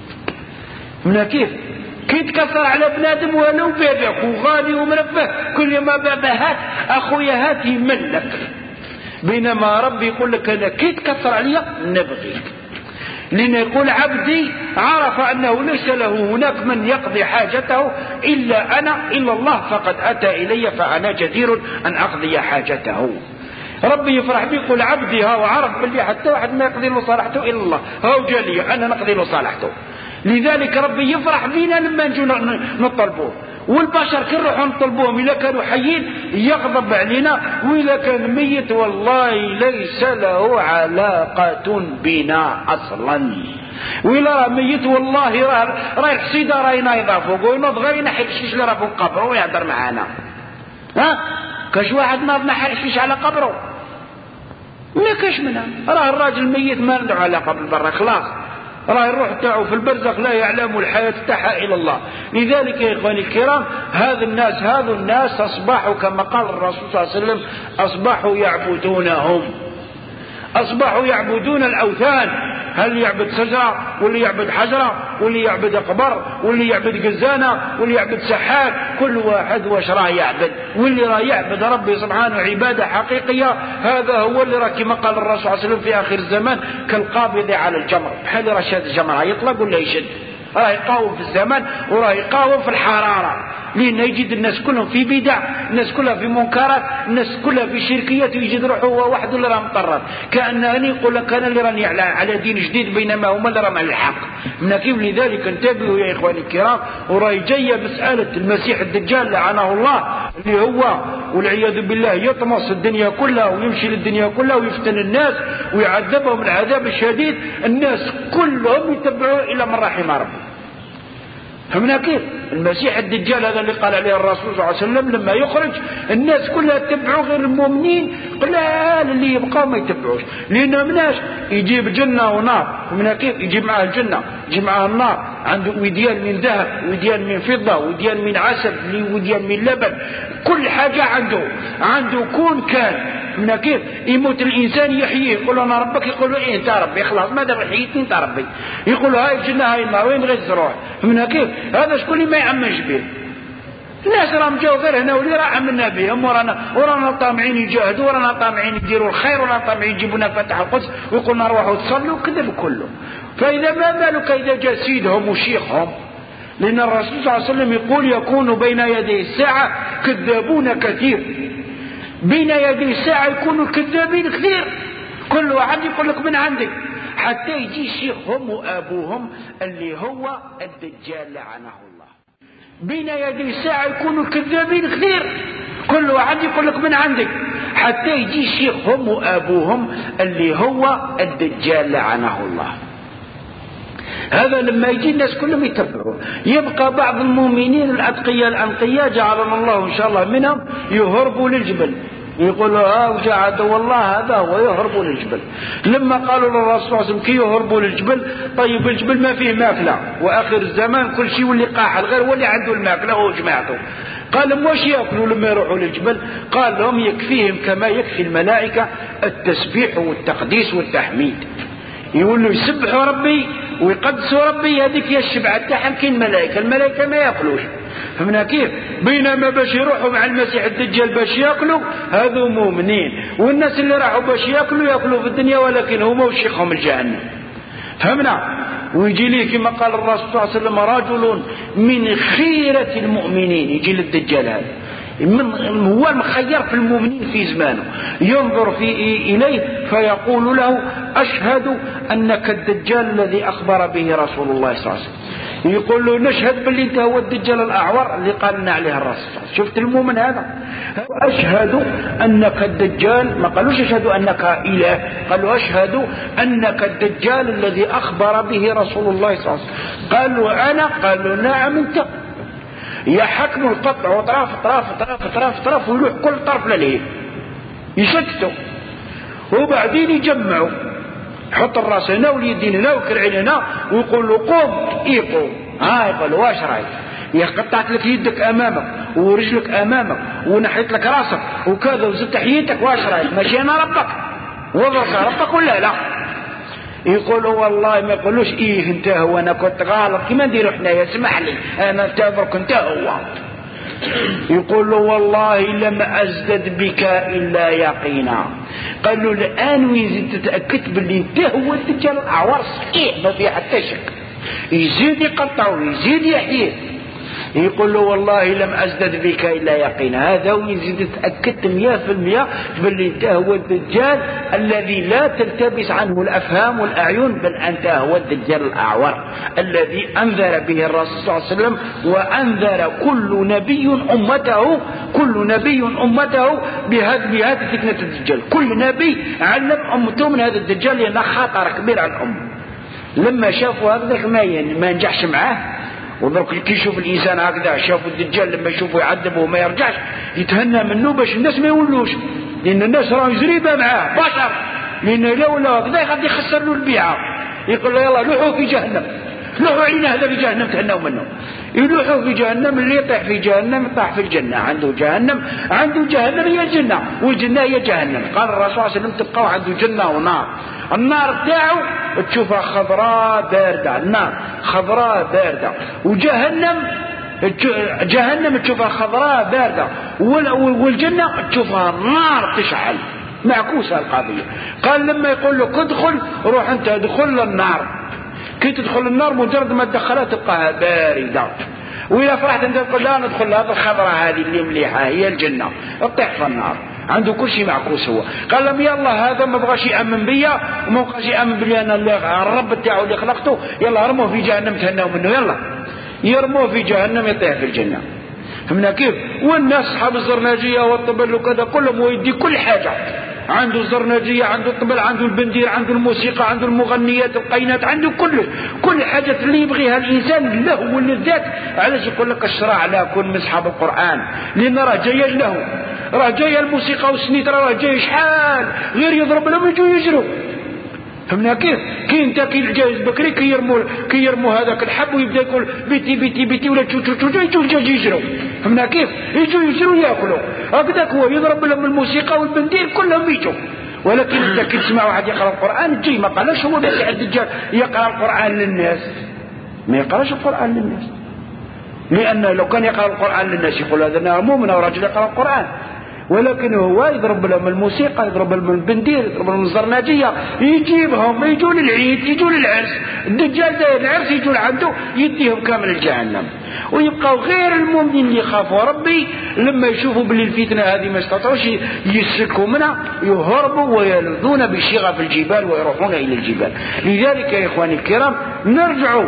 من كيف كي تكثر على بنادم ولو بابك وغالي ومرفه كل ما بابا هات اخويا هات يملك، بينما ربي يقول لك انا كي تكثر عليا نبغيك. لأن يقول عبدي عرف أنه ليس له هناك من يقضي حاجته إلا أنا إلا الله فقد أتى إلي فأنا جدير أن أقضي حاجته. ربي يفرح بي يقول عبدي ها وعرف باللي حتى واحد ما يقضي له صالحته إلا الله، هاو جالي أنا نقضي له صالحته. لذلك ربي يفرح بينا لما نجو نطلبوه. والبشر كي نروحوا نطلبوهم إذا كانوا حيين يغضب علينا، وإذا كان ميت والله ليس له علاقة بنا أصلا. وإذا راه ميت والله راه راه الحسيدة راه ينايض فوق وينوض غير ينحي الشيش اللي راه فوق قبره ويهضر معانا. ها كاش واحد ناض نحي الشيش على قبره؟ ما كاش منها، راه الراجل ميت ما عنده علاقة بالبر خلاص، راه الروح تاعو في البرزخ لا يعلم الحياة تاعها إلى الله. لذلك يا إخواني الكرام هذا الناس هذا الناس أصبحوا كما قال الرسول صلى الله عليه وسلم أصبحوا يعبدونهم، أصبحوا يعبدون الأوثان. هل يعبد شجرة واللي يعبد حجرة واللي يعبد قبر واللي يعبد قزانة واللي يعبد سحاب، كل واحد واش راه يعبد. واللي راه يعبد ربي سبحانه عبادة حقيقية هذا هو اللي راه كما قال الرسول صلى الله عليه وسلم في آخر الزمان كالقابض على الجمر، بحال راه شاد الجمر يطلق ولا يشد، راه يقاوم في الزمان وراه يقاوم في الحرارة، لأن يجد الناس كلهم في بدع، الناس كلها في منكرات، الناس كلها في شركيات، ويجد روحه هو واحد اللي راه مطرد كأنني يقول لك أنا اللي راني على دين جديد بينما هما اللي راهم على الحق. من كيف لذلك انتبهوا يا إخواني الكرام، وراي جاية مسألة المسيح الدجال لعنه الله اللي هو والعياذ بالله يطمس الدنيا كلها ويمشي للدنيا كلها ويفتن الناس ويعذبهم العذاب الشديد. الناس كلهم يتبعوا إلى من رحم ربي. فمن كيف المسيح الدجال هذا اللي قال عليه الرسول صلى الله عليه وسلم لما يخرج الناس كلها تتبعوا غير المؤمنين قلال اللي يبقوا ما يتبعوش، لأنه مناش يجيب جنة ونار. ومن كيف يجيب معه الجنة يجيب معه النار، عنده وديان من ذهب وديان من فضة وديان من عسل وديان من لبن، كل حاجة عنده عنده كون كان. من كيف يموت الإنسان يحييه يقول أنا ربك، يقول له إيه أنت ربي خلاص ما دام حييتني أنت ربي، يقول هاي الجنة هاي النار وين غير تروح. من كيف هذا شكون اللي ما يعمش به؟ الناس راهم جاوا غير هنا واللي راه عملنا بهم ورانا ورانا طامعين يجاهدوا ورانا طامعين يديروا الخير ورانا طامعين يجيبونا فتح القدس ويقولنا روحوا تصلوا كذب كله. فإذا ما بالك إذا جاء سيدهم وشيخهم؟ لأن الرسول صلى الله عليه وسلم يقول يكون بين يدي الساعة كذابون كثير، بين يدي الساعة يكون الكذابين كثير، كل واحد يقول لك من عندك، حتى يجي شيخهم وأبوهم اللي هو الدجال لعنه الله. بين يدي الساعة يكون الكذابين كثير، كل واحد يقول لك من عندك، حتى يجي شيخهم وأبوهم اللي هو الدجال لعنه الله. هذا لما يجي الناس كلهم يتبعوا. يبقى بعض المؤمنين الأتقياء الأنقياء جعلنا الله إن شاء الله منهم يهربوا للجبل، يقولوا ها وجاء عدو الله هذا هو يهربوا للجبل. لما قالوا للرسول صلى الله عليه وسلم كي يهربوا للجبل، طيب الجبل ما فيه ماكلة وآخر الزمان كل شيء واللي قاحل غير واللي عنده الماكلة هو جماعته، قال لهم واش يأكلوا لما يروحوا للجبل؟ قال لهم يكفيهم كما يكفي الملائكة التسبيح والتقديس والتحميد، يقولوا يسبحوا ربي ويقدسوا ربي، هذيك هي الشبعة تاعهم. كاين الملائكة الملائكة ما يأكلوش، فهمنا كيف؟ بينما باش يروحوا مع المسيح الدجال باش ياكلوا هذو مؤمنين، والناس اللي راحوا باش ياكلوا ياكلوا في الدنيا ولكن هما وشيخهم الجهنم. فهمنا؟ ويجي ليه كما قال الرسول صلى الله عليه وسلم رجل من خيرة المؤمنين، يجي للدجال هذا هو المخير في المؤمنين في زمانه، ينظر في إليه فيقول له أشهد أنك الدجال الذي أخبر به رسول الله صلى الله عليه وسلم. يقول له نشهد باللي انت هو الدجال الأعور اللي قال لنا عليه الرسول. شفت المؤمن هذا؟ أشهد أنك الدجال، ما قالوش أشهد أنك إله، قالوا أشهد أنك الدجال الذي أخبر به رسول الله صلى الله عليه وسلم. قالوا أنا؟ قالوا نعم أنت. يحكموا القطع وطرف طرف طرف طرف طرف ويروح كل طرف لليه يشتتوا، وبعدين يجمعوا، حط الراس هنا واليدين هنا والكرعين هنا ويقول له قوم يقوم. ها يقول له واش رايك؟ يقطعت لك يدك امامك ورجلك امامك ونحيت لك راسك وكذا وزدت حيتك، واش رايك؟ ماشي انا ربك وضرك ربك ولا لا؟ يقولوا والله ما يقولوش ايه انت هو انا كنت غلط كما نديروا حنايا، اسمح لي انا نعتبرك انت هو. يقول له والله لم ازدد بك الا يقينا. قال له الان ويزيد تتاكد باللي انت هو الدجال الاعور صحيح ما في حتى شك. يزيد يقطع ويزيد يحيي. يقول له والله لم أزدد بك إلا يقينا. هذا ويزيد تأكدت مية في المية باللي انت هو الدجال الذي لا تلتبس عنه الأفهام والأعين، بل أنت هو الدجال الأعور الذي أنذر به الرسول صلى الله عليه وسلم، وأنذر كل نبي أمته كل نبي أمته بهذه بهذه فتنة الدجال. كل نبي علم أمته من هذا الدجال لأنه خطر كبير على الأمة. لما شافوا هذا ما ينجحش معاه، ودرك كي يشوف الانسان هكذا شافوا الدجال لما يشوفوا يعذبه وما يرجعش يتهنى منه باش الناس ما يولوش، لان الناس راهم زريبه معاه بشر، لان لولا هكذا غادي يخسر له البيعه. يقول له يلا لوحوا في جهنم، لوحوا علينا هذا في جهنم تهنوا منه. يلوحوا في جهنم، اللي يطيح في جهنم يطيح في الجنه. عنده جهنم عنده جهنم هي الجنه والجنه هي جهنم. قال الرسول صلى الله عليه وسلم تبقوا عنده جنه ونار. النار تاعو تشوفها خضراء بارده، النار خضراء بارده، وجهنم جهنم تشوفها خضراء بارده، والجنه تشوفها نار تشعل. معكوسه القضيه. قال لما يقول له ادخل روح انت ادخل النار، كي تدخل النار مجرد ما تدخلها تبقاها بارده، وإذا فرحت انت تقول لا ندخل هذا الخضره هذه اللي مليحه هي الجنه، اطيح في النار. عنده كل شيء معكوس. هو قال لهم يلا هذا ما بغاش يامن بيا وما بغاش يامن بلي انا اللي الرب تاعو اللي خلقته، يلا ارموه في جهنم تهنوا منه. يلا يرموه في جهنم يطيح في الجنه. فهمنا كيف؟ والناس اصحاب الزرناجيه والطبل وكذا كلهم ويدي كل حاجه، عنده الزرناجيه عنده الطبل عنده البندير عنده الموسيقى عنده المغنيات القينات عنده كل كل حاجه اللي يبغيها الانسان له واللذات. علاش يقول لك الشرع لا كن من اصحاب القران؟ لان راه جايه له، راه جايه الموسيقى والسنيت راه جاي شحال غير يضرب لهم يجوا يجروا. فهمنا كيف؟ كي انت كي الجايز بكري كي يرموا كي يرموا هذاك الحب ويبدا يقول بيتي بيتي بيتي ولا تشو تشو تشو يجوا يجروا. فهمنا كيف؟ يجوا يجروا ياكلوا. هكذاك هو يضرب لهم الموسيقى والبندير كلهم يجوا. ولكن انت كي تسمع واحد يقرا القران تجي ما قالش هو مسيح الدجال يقرا القران للناس، ما يقراش القران للناس، لان لو كان يقرا القران للناس يقول هذا مؤمن ورجل يقرا القران. ولكن هو يضرب لهم الموسيقى يضرب لهم البندير يضرب لهم الزرناجيه، يجيبهم يجوا للعيد يجوا للعرس. الدجال داير العرس يجوا لعنده يديهم كامل الجهنم. ويبقوا غير المؤمنين اللي يخافوا ربي لما يشوفوا باللي الفتنه هذه ما استطاعوش يسلكوا منها يهربوا ويلذون بشغف الجبال ويروحون الى الجبال. لذلك يا اخواني الكرام نرجعوا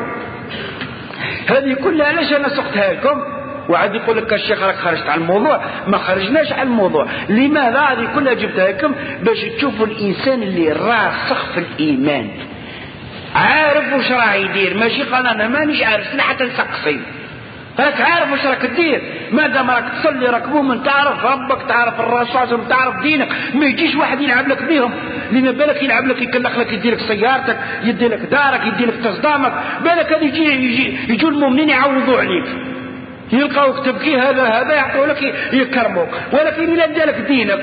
هذه كلها. علاش انا سقتها لكم؟ وعاد يقول لك الشيخ راك خرجت على الموضوع. ما خرجناش على الموضوع. لماذا؟ هذه كلها جبتها لكم باش تشوفوا الانسان اللي راسخ في الايمان عارف واش راه يدير، ماشي قال انا مانيش عارف لا حتى نسقسي. راك عارف واش راك دير، ما دام راك تصلي راك مؤمن تعرف ربك تعرف الرسول تعرف دينك. ما يجيش واحد يلعب لك بهم، لما بالك يلعب لك يكلخ لك يدي لك سيارتك يدي لك دارك يدي لك تصدامك. بالك هذا يجي يجي يجوا المؤمنين يعوضوا عليك يلقاوك تبكي هذا هذا يعطوا لك يكرموك. ولكن إلا ادالك دينك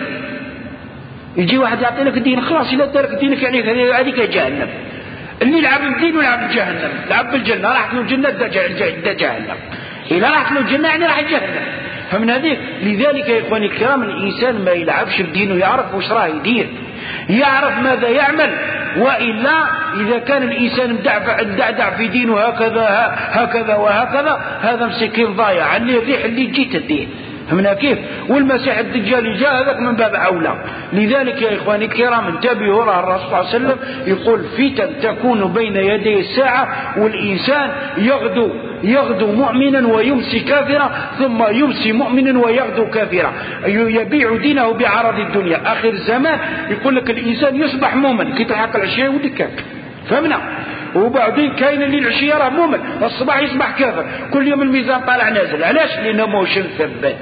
يجي واحد يعطي لك دين خلاص. إلا ادالك دينك يعني هذيك جهنم. اللي يلعب بالدين ويلعب بالجهنم، لعب بالجنه راح له الجنه دا جهنم. إذا راحت له الجنة يعني راح جهنم. فمن هذه لذلك يا إخواني الكرام الإنسان ما يلعبش بدينه، يعرف وش راه يدير، يعرف ماذا يعمل. وإلا إذا كان الإنسان مدعدع في دينه هكذا هكذا وهكذا، هذا مسكين ضايع عليه الريح اللي جيت الدين. فمنها كيف؟ والمسيح الدجال جاء هذاك من باب أولى. لذلك يا إخواني الكرام انتبهوا، راه الرسول صلى الله عليه وسلم يقول فتن تكون بين يدي الساعة، والإنسان يغدو يغدو مؤمنا ويمسي كافرا، ثم يمسي مؤمنا ويغدو كافرا، يبيع دينه بعرض الدنيا. آخر الزمان يقول لك الإنسان يصبح مؤمن كي تلحق العشية ودي كافر. فهمنا؟ وبعدين كاين اللي العشية راه مؤمن، الصباح يصبح كافر، كل يوم الميزان طالع نازل. علاش؟ لأنه موش مثبت.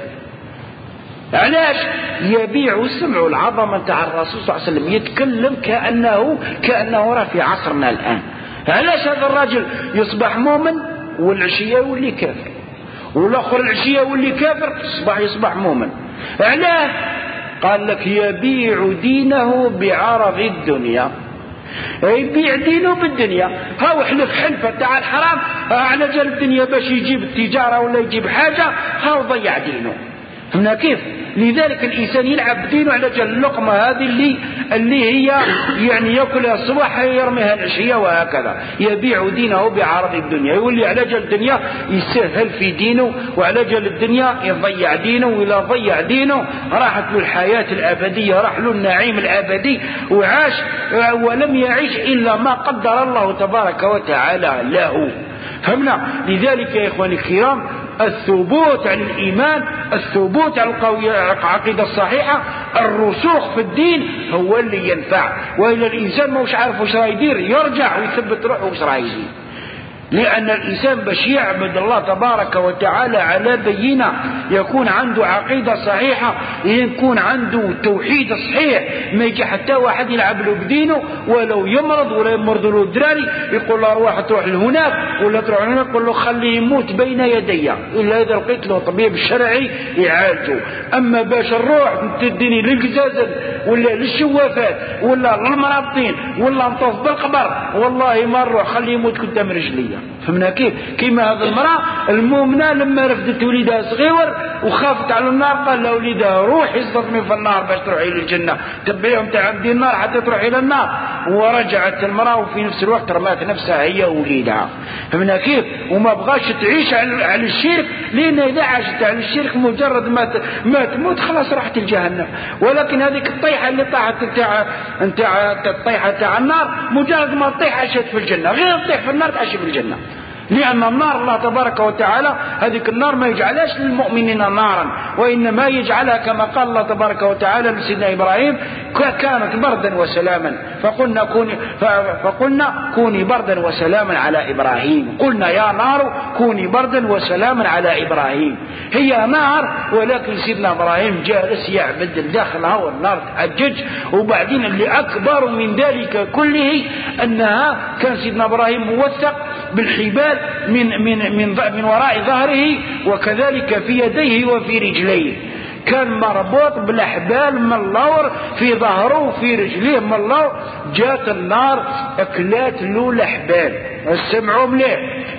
علاش؟ يبيع السمع العظمة تاع الرسول صلى الله عليه وسلم، يتكلم كأنه كأنه راه في عصرنا الآن. علاش هذا الرجل يصبح مؤمن والعشية يولي كافر، والآخر العشية يولي كافر الصباح يصبح مؤمن؟ علاش؟ قال لك يبيع دينه بعرض الدنيا، يبيع دينه بالدنيا. هاو حلف حلفة تاع الحرام على جال الدنيا باش يجيب التجارة ولا يجيب حاجة، هاو ضيع دينه. هنا كيف؟ لذلك الإنسان يلعب دينه على جال اللقمة هذه اللي اللي هي يعني يأكلها الصباح يرميها العشية وهكذا. يبيع دينه بعرض الدنيا، يولي على جال الدنيا يسهل في دينه، وعلى جال الدنيا يضيع دينه. وإذا ضيع دينه راحت له الحياة الأبدية، راح له النعيم الأبدي، وعاش ولم يعيش إلا ما قدر الله تبارك وتعالى له. فهمنا؟ لذلك يا إخواني الكرام الثبوت على الإيمان، الثبوت على العقيدة الصحيحة، الرسوخ في الدين هو اللي ينفع. وإلا الإنسان ما وش عارف وش راه يدير يرجع ويثبت روحه وش راه يدير. لأن الإنسان باش يعبد الله تبارك وتعالى على بينة، يكون عنده عقيدة صحيحة، يكون عنده توحيد صحيح، ما يجي حتى واحد يلعب له بدينه ولو يمرض ولا يمرض له الدراري يقول له روح تروح لهناك ولا تروح هناك، يقول له خليه يموت بين يدي إلا إذا لقيت له طبيب شرعي يعالجه. أما باش نروح تديني للجزازل ولا للشوافات ولا للمرابطين ولا نطوف بالقبر، والله ما نروح، خليه يموت قدام رجليا. فهمنا كيف؟ كيما هذه المرأة المؤمنة لما رفدت وليدها صغير وخافت على النار، قال لها وليدها روحي اصطدمي في النار باش تروحي للجنة، تبعيهم تعبدي النار حتى تروحي إلى النار. ورجعت المرأة وفي نفس الوقت رمات نفسها هي ووليدها. فهمنا كيف؟ وما بغاش تعيش على الشرك، لأن إذا عاشت على الشرك مجرد ما ما تموت خلاص راحت الجهنم. ولكن هذيك الطيحة اللي طاحت نتاع نتاع الطيحة تاع النار، مجرد ما تطيح عاشت في الجنة، غير تطيح في النار تعيش في الجنة. لأن النار الله تبارك وتعالى هذيك النار ما يجعلهاش للمؤمنين نارا، وإنما يجعلها كما قال الله تبارك وتعالى لسيدنا إبراهيم كانت بردا وسلاما، فقلنا كوني فقلنا كوني بردا وسلاما على إبراهيم. قلنا يا نار كوني بردا وسلاما على إبراهيم. هي نار ولكن سيدنا إبراهيم جالس يعبد داخلها والنار تعجج. وبعدين اللي أكبر من ذلك كله أنها كان سيدنا إبراهيم موثق بالحبال من من من من وراء ظهره، وكذلك في يديه وفي رجليه، كان مربوط بالاحبال من اللور في ظهره وفي رجليه من اللور. جات النار اكلات له الاحبال، اسمعوا مليح،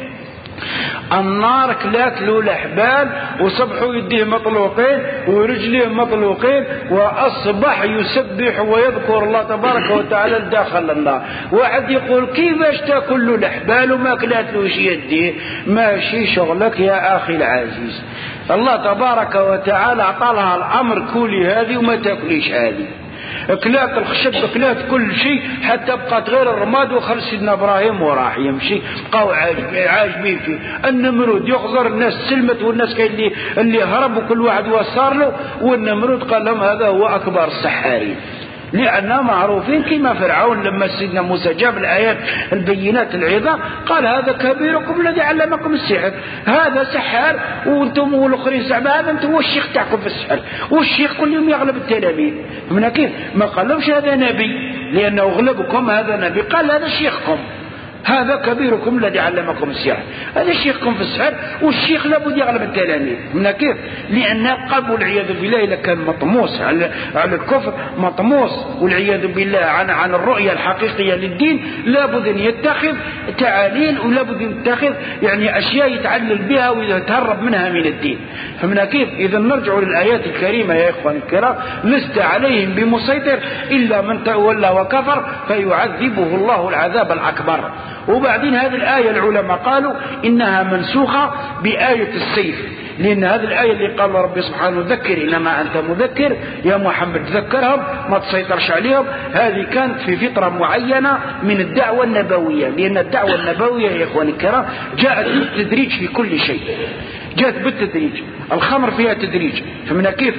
النار كلات له الاحبال وصبحوا يديه مطلوقين ورجليه مطلوقين، واصبح يسبح ويذكر الله تبارك وتعالى داخل النار. واحد يقول كيفاش تاكل له الاحبال وما كلات له شي يديه؟ ماشي شغلك يا اخي العزيز، الله تبارك وتعالى عطالها الامر كولي هذه وما تاكليش هذه. اكلات الخشب اكلات كل شيء حتى بقات غير الرماد. وخرج سيدنا ابراهيم وراح يمشي، بقاو عاجبين فيه. النمرود يخزر، الناس سلمت والناس كاين اللي اللي هرب وكل واحد وصار له، والنمرود قال لهم هذا هو اكبر السحارين، لأننا معروفين كما فرعون لما سيدنا موسى جاب الآيات البينات العظام قال هذا كبيركم الذي علمكم السحر، هذا سحر وانتم والاخرين سحر، هذا انتم هو الشيخ تاعكم في السحر، والشيخ كل يوم يغلب التلاميذ. من كيف؟ ما قالهمش هذا نبي لأنه غلبكم، هذا نبي، قال هذا شيخكم. هذا كبيركم الذي علمكم السحر. هذا شيخكم في السحر، والشيخ لابد يغلب التلاميذ. من كيف؟ لأن القلب والعياذ بالله إذا كان مطموس على على الكفر، مطموس والعياذ بالله عن عن الرؤية الحقيقية للدين، لابد أن يتخذ تعاليل، ولابد أن يتخذ يعني أشياء يتعلل بها ويتهرب منها من الدين. فمن كيف؟ إذا نرجع للآيات الكريمة يا إخواني الكرام: لست عليهم بمسيطر إلا من تولى وكفر فيعذبه الله العذاب الأكبر. وبعدين هذه الآية العلماء قالوا إنها منسوخة بآية السيف، لأن هذه الآية اللي قال ربي سبحانه: ذكر إنما أنت مذكر يا محمد، ذكرهم ما تسيطرش عليهم. هذه كانت في فترة معينة من الدعوة النبوية، لأن الدعوة النبوية يا إخواني الكرام جاءت بالتدريج في كل شيء، جاءت بالتدريج. الخمر فيها تدريج، فمن كيف؟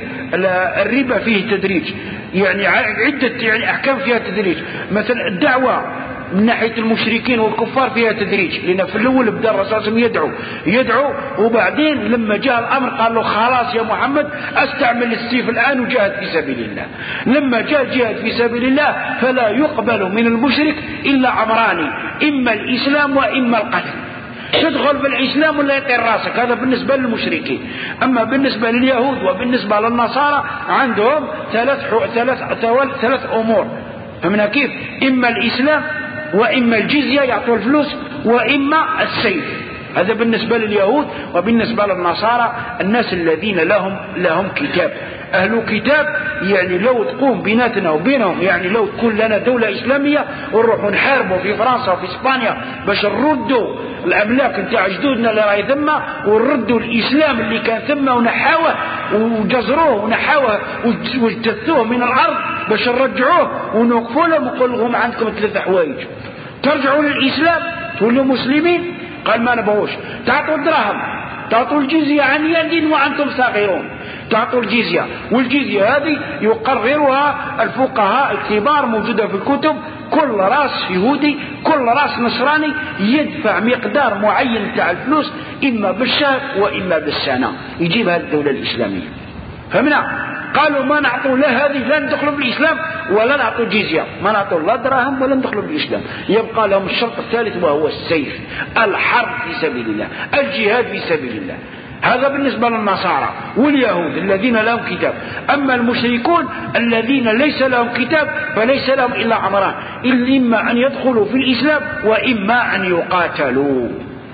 الربا فيه تدريج، يعني عدة يعني أحكام فيها تدريج. مثلا الدعوة من ناحية المشركين والكفار فيها تدريج، لأن في الأول بدأ الرسول يدعو يدعو وبعدين لما جاء الأمر قال له: خلاص يا محمد استعمل السيف الآن وجاهد في سبيل الله. لما جاء جهاد في سبيل الله فلا يقبل من المشرك إلا أمران: إما الإسلام وإما القتل. تدخل في الإسلام ولا يطير راسك، هذا بالنسبة للمشركين. أما بالنسبة لليهود وبالنسبة للنصارى عندهم ثلاث ثلاث ثلاث أمور. فمن كيف؟ إما الإسلام وإما الجزية يعطوا الفلوس وإما السيف. هذا بالنسبة لليهود. وبالنسبة للنصارى الناس الذين لهم لهم كتاب، أهل كتاب، يعني لو تقوم بيناتنا وبينهم، يعني لو تكون لنا دولة إسلامية ونروحوا نحاربوا في فرنسا وفي إسبانيا باش نردوا الأملاك نتاع جدودنا اللي راهي ثم، ونردوا الإسلام اللي كان ثم ونحاوه وجزروه ونحاوه وجدثوه من الأرض باش نرجعوه ونوقفوا لهم ونقول لهم: عندكم ثلاث حوايج، ترجعوا للإسلام تولوا مسلمين، قال ما نبغوش، تعطوا الدراهم، تعطوا الجزية عن يد وأنتم صاغرون، تعطوا الجزية. والجزية هذه يقررها الفقهاء الكبار موجودة في الكتب: كل راس يهودي، كل راس نصراني يدفع مقدار معين تاع الفلوس، إما بالشهر وإما بالسنة، يجيبها الدولة الإسلامية. فهمنا؟ قالوا ما نعطوا لا هذه، لا ندخلوا بالإسلام ولا نعطوا جزية، ما نعطوا لا دراهم ولا ندخلوا بالإسلام. يبقى لهم الشرط الثالث وهو السيف، الحرب في سبيل الله، الجهاد في سبيل الله. هذا بالنسبة للنصارى واليهود الذين لهم كتاب. أما المشركون الذين ليس لهم كتاب فليس لهم إلا أمران: إما أن يدخلوا في الإسلام وإما أن يقاتلوا.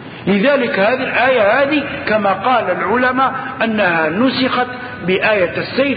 لذلك هذه الآية هذه كما قال العلماء أنها نسخت بآية السيف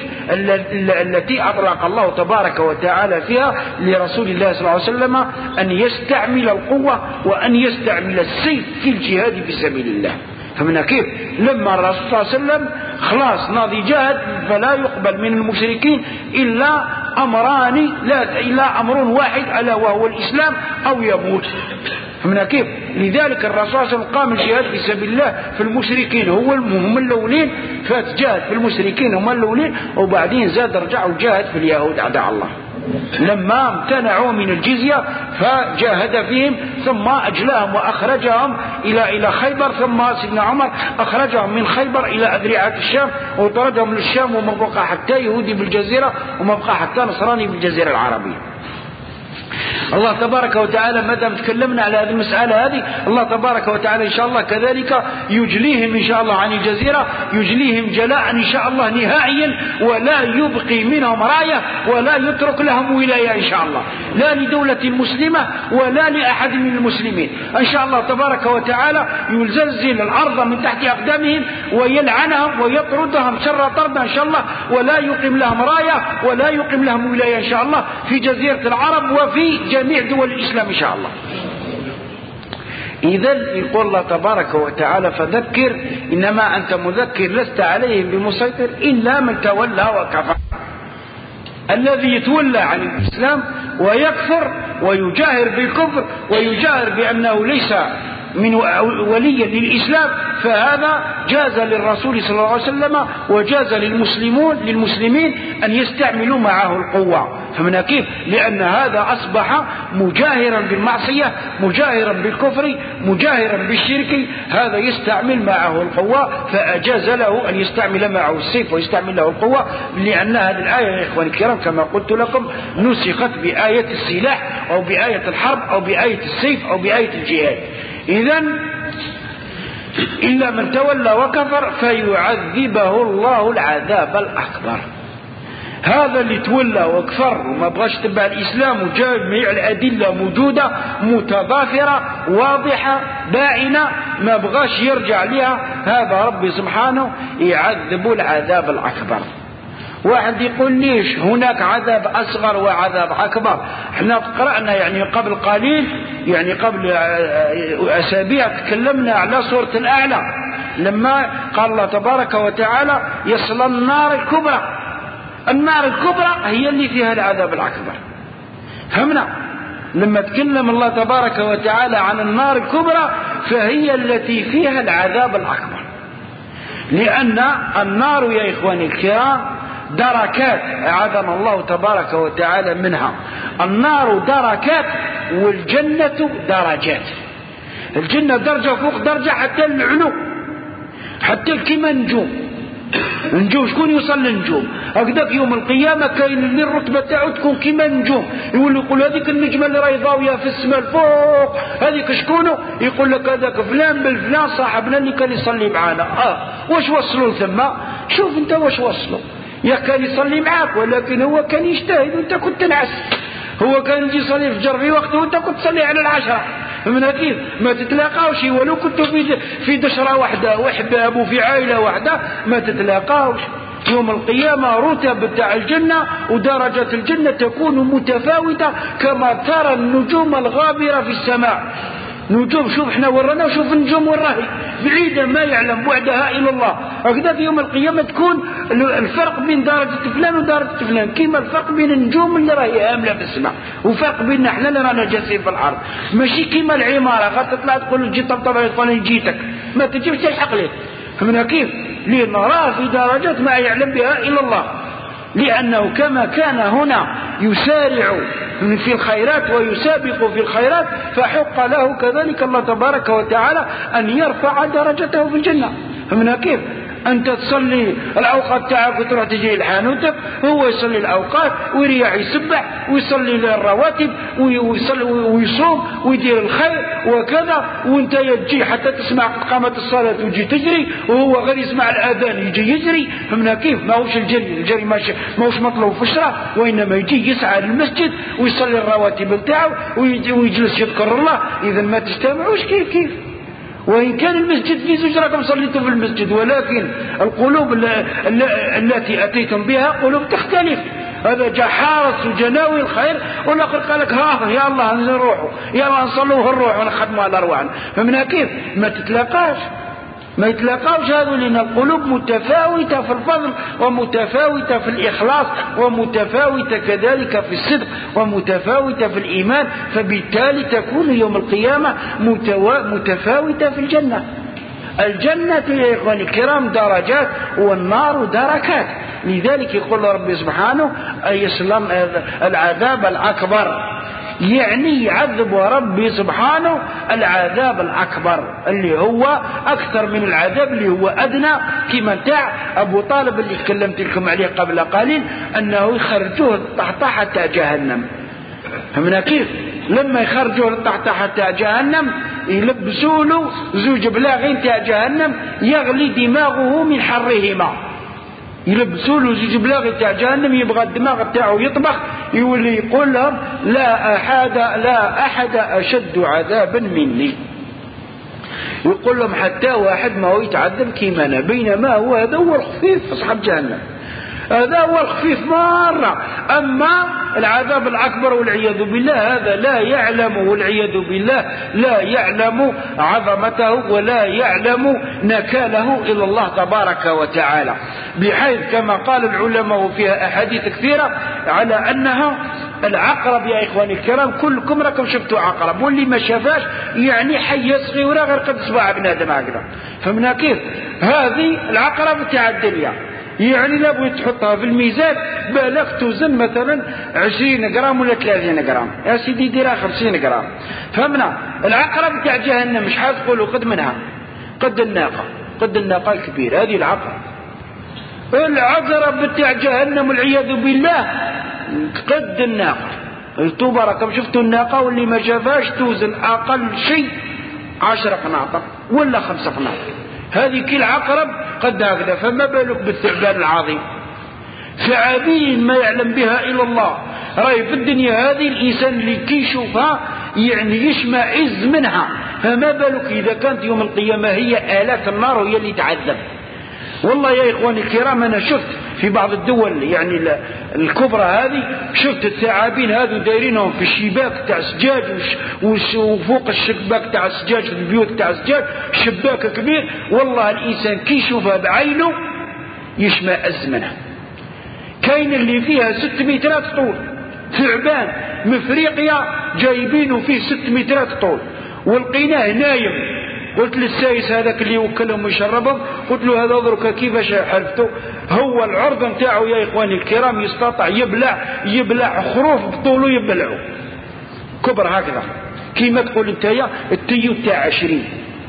التي أطلق الله تبارك وتعالى فيها لرسول الله صلى الله عليه وسلم أن يستعمل القوة وأن يستعمل السيف في الجهاد في سبيل الله. فمن كيف؟ لما الرسول صلى الله عليه وسلم خلاص ناضي جاهد فلا يقبل من المشركين إلا أمران، لا إلا أمر واحد ألا وهو الإسلام أو يموت. فمن كيف؟ لذلك الرسول صلى الله عليه وسلم قام الجهاد في سبيل الله في المشركين، هو هم الأولين، فجاهد في المشركين هم الأولين، وبعدين زاد رجع وجاهد في اليهود أعداء الله لما امتنعوا من الجزية فجاهد فيهم، ثم أجلاهم وأخرجهم إلى إلى خيبر، ثم سيدنا عمر أخرجهم من خيبر إلى أذرعة الشام وطردهم للشام، وما بقى حتى يهودي بالجزيرة وما بقى حتى نصراني بالجزيرة العربية. الله تبارك وتعالى ما دام تكلمنا على هذه المسألة هذه، الله تبارك وتعالى إن شاء الله كذلك يجليهم إن شاء الله عن الجزيرة، يجليهم جلاء إن شاء الله نهائيا، ولا يبقي منهم راية ولا يترك لهم ولاية إن شاء الله، لا لدولة مسلمة ولا لأحد من المسلمين. إن شاء الله تبارك وتعالى يزلزل الأرض من تحت أقدامهم ويلعنهم ويطردهم شر طرد إن شاء الله، ولا يقيم لهم راية ولا يقيم لهم ولاية إن شاء الله في جزيرة العرب وفي جميع دول الإسلام إن شاء الله. إذن يقول الله تبارك وتعالى: فذكر إنما أنت مذكر لست عليهم بمسيطر إلا من تولى وكفر. الذي يتولى عن الإسلام ويكفر ويجاهر بالكفر ويجاهر بأنه ليس من وليا للإسلام، فهذا جاز للرسول صلى الله عليه وسلم وجاز للمسلمون للمسلمين أن يستعملوا معه القوة. فهمنا كيف؟ لأن هذا أصبح مجاهرا بالمعصية، مجاهرا بالكفر، مجاهرا بالشرك، هذا يستعمل معه القوة، فأجاز له أن يستعمل معه السيف ويستعمل له القوة، لأن هذه الآية يا إخواني الكرام كما قلت لكم نسخت بآية السلاح أو بآية الحرب أو بآية السيف أو بآية الجهاد. إذن إلا من تولى وكفر فيعذبه الله العذاب الأكبر. هذا اللي تولى وكفر وما بغاش تبع الإسلام وجميع الأدلة موجودة متضافرة واضحة باينة ما بغاش يرجع لها، هذا ربي سبحانه يعذب العذاب الأكبر. واحد يقول ليش هناك عذاب أصغر وعذاب أكبر؟ احنا قرأنا يعني قبل قليل، يعني قبل أسابيع تكلمنا على سورة الأعلى لما قال الله تبارك وتعالى يصلى النار الكبرى. النار الكبرى هي اللي فيها العذاب الأكبر. فهمنا؟ لما تكلم الله تبارك وتعالى عن النار الكبرى فهي التي فيها العذاب الأكبر، لأن النار يا إخواني الكرام دركات أعاذنا الله تبارك وتعالى منها. النار دركات والجنة درجات. الجنة درجة فوق درجة حتى العلو، حتى كما نجوم. نجوم شكون يوصل للنجوم؟ هكذاك يوم القيامة كاين اللي الرتبة تاعو تكون كما نجوم، يقول يقول هذيك النجمة اللي راهي ضاوية في السماء الفوق هذيك شكونه؟ يقول لك هذاك فلان بالفلان صاحبنا اللي كان يصلي معانا. اه واش وصلوا ثم؟ شوف انت واش وصلوا. يا كان يصلي معاك ولكن هو كان يجتهد وانت كنت تنعس. هو كان يجي يصلي الفجر في وقته وانت كنت تصلي على العشرة. من أكيد ما تتلاقاوش، ولو كنتوا في في دشرة واحدة وحباب وفي عائلة واحدة ما تتلاقاوش. يوم القيامة رتب تاع الجنة ودرجة الجنة تكون متفاوتة كما ترى النجوم الغابرة في السماء. نجوم شوف احنا ورانا وشوف النجوم وراهي بعيدة ما يعلم بعدها إلا الله. هكذا في يوم القيامة تكون الفرق بين درجة فلان ودرجة فلان كما الفرق بين النجوم اللي راهي هاملة في السماء وفرق بين احنا اللي رانا جالسين في الأرض. ماشي كما العمارة غتطلع تقول جي طبطب فلان جيتك ما تجيبش تلحق ليه. فمن كيف؟ لأن راه في درجات ما يعلم بها إلا الله، لأنه كما كان هنا يسارع في الخيرات ويسابق في الخيرات فحق له كذلك الله تبارك وتعالى أن يرفع درجته في الجنة. فمن كيف؟ أنت تصلي الأوقات تاعك وتروح تجي لحانوتك، هو يصلي الأوقات ويريح يسبح ويصلي الرواتب ويصلي ويصوم ويدير الخير وكذا، وانت تجي حتى تسمع قامت الصلاة ويجي تجري، وهو غير يسمع الأذان يجي يجري. فمن كيف؟ ما هوش الجري، الجري ما هوش مطلوب في الشرع، وإنما يجي يسعى للمسجد ويصلي الرواتب بتاعه ويجلس يذكر الله. إذا ما تجتمعوش كيف كيف. وإن كان المسجد في زوج راكم صليتوا في المسجد، ولكن القلوب التي أتيتم بها قلوب تختلف. هذا جاء حارس وجناوي الخير والآخر قال لك ها يا الله نروحوا يا الله نصلوه الروح ونخدموا على أرواحنا. فمن كيف؟ ما تتلاقاش ما يتلاقاوش هذول، لأن القلوب متفاوتة في الفضل ومتفاوتة في الإخلاص ومتفاوتة كذلك في الصدق ومتفاوتة في الإيمان، فبالتالي تكون يوم القيامة متفاوتة في الجنة. الجنة يا إخواني الكرام درجات والنار دركات. لذلك يقول ربي سبحانه يسلم العذاب الأكبر، يعني يعذب ربي سبحانه العذاب الأكبر اللي هو أكثر من العذاب اللي هو أدنى، كما تاع أبو طالب اللي تكلمت لكم عليه قبل قليل أنه يخرجوه تحت حتى جهنم. فمن كيف؟ لما يخرجوه تحت حتى جهنم يلبسوا له زوج بلاغين تاع جهنم يغلي دماغه من حرهما، يلبسوا له زوج بلاغ تاع جهنم يبغى الدماغ تاعه يطبخ، يولي يقول لهم لا أحد لا أحد أشد عذابا مني. يقول لهم حتى واحد ما هو يتعذب كيما أنا، بينما هو هذا هو الخفيف في أصحاب جهنم، هذا هو الخفيف مرة. أما العذاب الأكبر والعياذ بالله هذا لا يعلم، والعياذ بالله لا يعلم عظمته ولا يعلم نكاله إلا الله تبارك وتعالى، بحيث كما قال العلماء فيها أحاديث كثيرة على أنها العقرب يا إخواني الكرام كلكم راكم شفتوا عقرب، واللي ما شافاش يعني حية صغيرة غير قد صباع بنادم هكذا. فمن كيف؟ هذه العقرب تاع الدنيا، يعني لابد تحطها في الميزان بالك توزن مثلا عشرين جرام ولا ثلاثين جرام، يا سيدي ديرها خمسين جرام. فهمنا؟ العقرب تاع جهنم مش حتقولوا قد منها، قد الناقة، قد الناقة الكبير هذه العقرب. العقرب تاع جهنم والعياذ بالله قد الناقة. التوبة راكم شفتوا الناقة واللي ما شافاش توزن أقل شيء عشرة قناطر ولا خمسة قناطر، هذه كل عقرب قد هكذا. فما بالك بالثعبان العظيم، ثعابين ما يعلم بها إلا الله. راي في الدنيا هذه الإنسان اللي كيشوفها يعني يشمئز منها، فما بالك إذا كانت يوم القيامة هي آلات النار وهي اللي تعذب. والله يا إخواني الكرام أنا شفت في بعض الدول يعني الكبرى هذه، شفت الثعابين هذو دايرينهم في الشباك تاع السجاج وفوق الشباك تاع السجاج في البيوت تاع السجاج شباك كبير. والله الإنسان كي يشوفها بعينه يشمئز منها. كاين اللي فيها ست مترات طول، ثعبان من افريقيا جايبينه فيه ست مترات طول ولقيناه نايم. قلت للسايس هذاك اللي يوكلهم ويشربهم، قلت له هذا ضرك كيفاش حلفته؟ هو العرض نتاعو يا اخواني الكرام يستطيع يبلع يبلع خروف بطوله يبلعه كبر هكذا كيما تقول انتيا التيو تاع عشرين.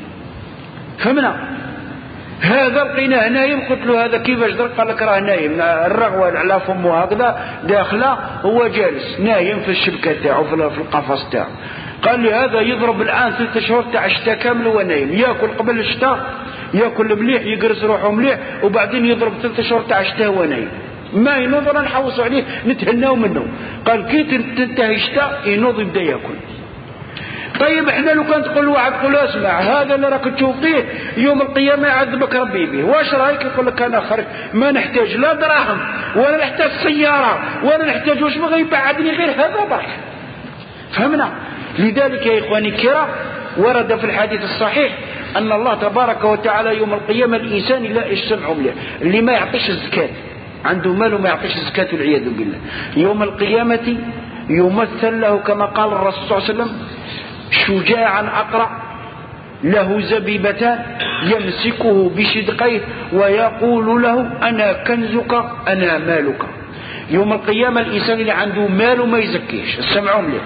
فهمنا؟ هذا لقيناه نايم. قلت له هذا كيفاش درك؟ قال لك راه نايم الرغوه على فمه هكذا داخله، هو جالس نايم في الشبكه تاعو في القفص تاعو. قال لي هذا يضرب الآن ثلاثة شهور تاع الشتاء كامل وهو نايم، ياكل قبل الشتاء ياكل مليح يقرص روحه مليح وبعدين يضرب ثلاثة شهور تاع الشتاء وهو نايم. ما ينوض نحوص عليه نتهناو منه. قال كي تنتهي الشتاء ينوض يبدا ياكل. طيب احنا لو كان تقول واحد تقول اسمع هذا اللي راك تشوف فيه يوم القيامه يعذبك ربي به، واش رايك؟ يقول لك انا خرج ما نحتاج لا دراهم ولا نحتاج سياره ولا نحتاج واش بغى يبعدني غير هذا برك. فهمنا؟ لذلك يا إخواني الكرام ورد في الحديث الصحيح أن الله تبارك وتعالى يوم القيامة الإنسان لا يجتمع مليح اللي ما يعطيش الزكاة، عنده مال وما يعطيش الزكاة والعياذ بالله. يوم القيامة يمثل له كما قال الرسول صلى الله عليه وسلم شجاعا أقرع له زبيبتان يمسكه بشدقيه ويقول له أنا كنزك أنا مالك. يوم القيامة الإنسان اللي عنده مال وما يزكيش، اسمعوا مليح،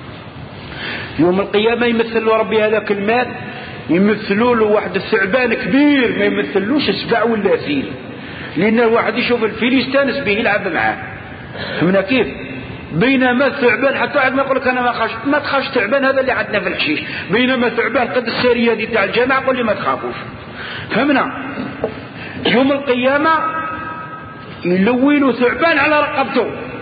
يوم القيامة يمثل له ربي هذاك المال يمثلوا له واحد الثعبان كبير، ما يمثلوش سبع ولا فيل، لأن واحد يشوف الفيل يستانس به يلعب معاه. فهمنا كيف؟ بينما الثعبان حتى واحد ما يقول لك أنا ما خاش ما تخافش ثعبان هذا اللي عندنا في الحشيش، بينما ثعبان قد السارية دي تاع الجامع قول لي ما تخافوش. فهمنا؟ يوم القيامة يلوينوا ثعبان على رقبته،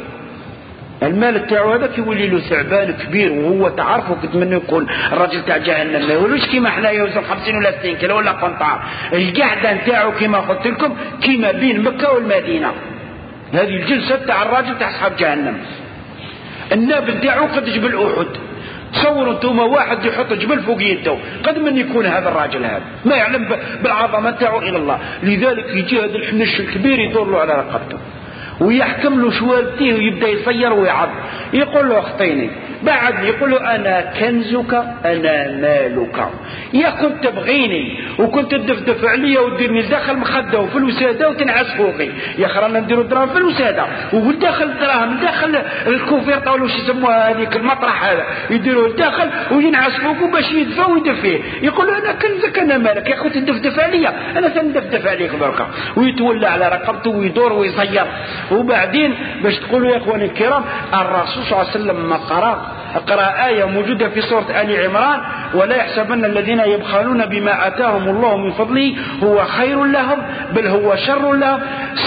المال تاعو هذاك يولي له ثعبان كبير وهو تعرفه كتمنى يكون الراجل تاع جهنم ما يقولوش كيما حنا يوزن خمسين ولا ستين كيلو ولا قنطار. القعده نتاعو كيما قلت لكم كيما بين مكه والمدينه، هذه الجلسه تاع الراجل تاع اصحاب جهنم. الناب نتاعو قد جبل احد. تصوروا انتم واحد يحط جبل فوق يده، قد من يكون هذا الراجل هذا ما يعلم بالعظمه تاعو الا الله. لذلك يجي هذا الحنش الكبير يدور له على رقبته ويحكم له شوالتيه ويبدا يصير ويعض، يقول له اخطيني بعد يقول له انا كنزك انا مالك. يا كنت تبغيني وكنت تدفدف عليا وديرني داخل مخده وفي الوساده وتنعس فوقي، يا خرانا نديروا دراهم في الوساده وداخل الدراهم داخل الكوفيرطه ولا شو يسموها هذيك المطرح هذا يديروه الداخل وينعس فوقه باش يدفى ويدفيه. يقول له انا كنزك انا مالك، يا كنت تدفدف عليا انا سندفدف عليك بركه. ويتولى على رقبته ويدور ويصير. وبعدين باش تقولوا يا اخواني الكرام الرسول صلى الله عليه وسلم ما قرأ اقرأ آية موجودة في سورة آل عمران ولا يحسبن الذين يبخلون بما آتاهم الله من فضله هو خير لهم بل هو شر لهم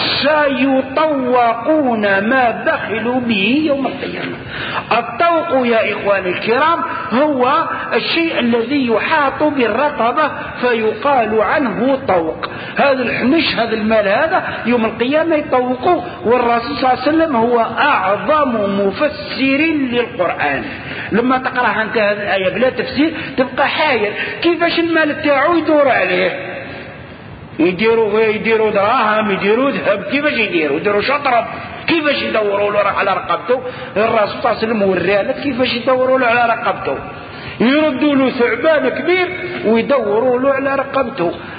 سيطوقون ما بخلوا به يوم القيامة. الطوق يا إخواني الكرام هو الشيء الذي يحاط بالرقبة فيقال عنه طوق. هذا الحنش هذا المال هذا يوم القيامة يطوقوه. والرسول صلى الله عليه وسلم هو أعظم مفسر للقرآن. لما تقرأ أنت هذه الآية بلا تفسير تبقى حاير كيفاش المال تاعو يدور عليه. يديروا يديروا دراهم يديروا ذهب، كيفاش يديروا يديروا شطرب، كيفاش يدوروا له على رقبته. الرسول صلى الله عليه وسلم وراه كيفاش يدوروا له على رقبته. يردوا له ثعبان كبير ويدوروا له على رقبته.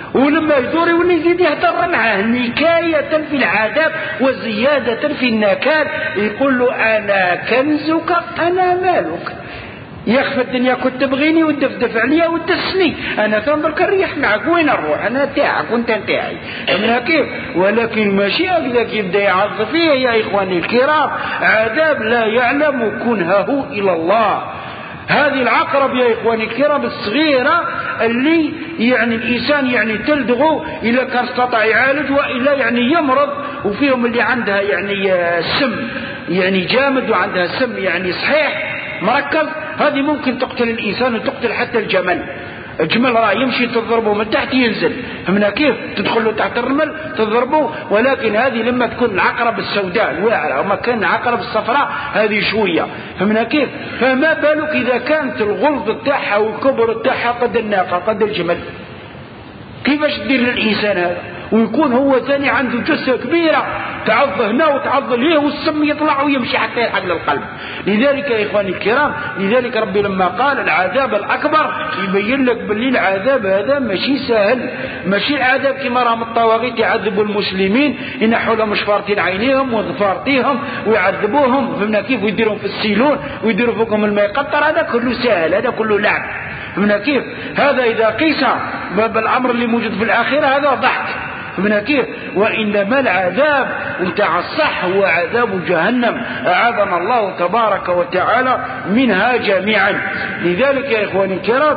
ولما يدور يولي يزيد يهضر معاه نكاية في العذاب وزيادة في النكال. يقول له أنا كنزك أنا مالك، يخفى الدنيا كنت تبغيني وتدفدف عليا وتسني، انا تنظرك الريح معك وين نروح، انا تاعك وانت تاعي. انا كيف؟ ولكن ماشي هكذاك يبدا يعظ فيه يا اخواني الكرام. عذاب لا يعلم كنهه الا الله. هذه العقرب يا اخواني الكرام الصغيره اللي يعني الانسان يعني تلدغه اذا كان استطاع يعالج، والا يعني يمرض، وفيهم اللي عندها يعني سم يعني جامد وعندها سم يعني صحيح مركز، هذه ممكن تقتل الإنسان وتقتل حتى الجمل. الجمل راه يمشي تضربه من تحت ينزل، فهمنا كيف؟ تدخل له تحت الرمل تضربه. ولكن هذه لما تكون العقرب السوداء الواعرة وما كان العقرب الصفراء هذه شوية، فهمنا كيف؟ فما بالك إذا كانت الغلظ تاعها والكبر تاعها قد الناقة قد الجمل، كيفاش تدير للإنسان هذا؟ ويكون هو ثاني عنده جثة كبيرة تعض هنا وتعض ليه والسم يطلع ويمشي حتى يلحق للقلب. لذلك يا إخواني الكرام، لذلك ربي لما قال العذاب الأكبر يبين لك باللي العذاب هذا ماشي سهل، ماشي العذاب كما راهم الطواغيت يعذبوا المسلمين ينحوا لهم شفارتين عينيهم وظفارتيهم ويعذبوهم، فهمنا كيف؟ ويديرهم في السيلون ويديروا فوقهم الماء يقطر، هذا كله سهل، هذا كله لعب، فهمنا كيف؟ هذا إذا قيس بالأمر اللي موجود في الآخرة هذا ضحك، فهمنا كيف؟ وإنما العذاب نتاع الصح هو عذاب جهنم، أعاذنا الله تبارك وتعالى منها جميعا. لذلك يا إخواني الكرام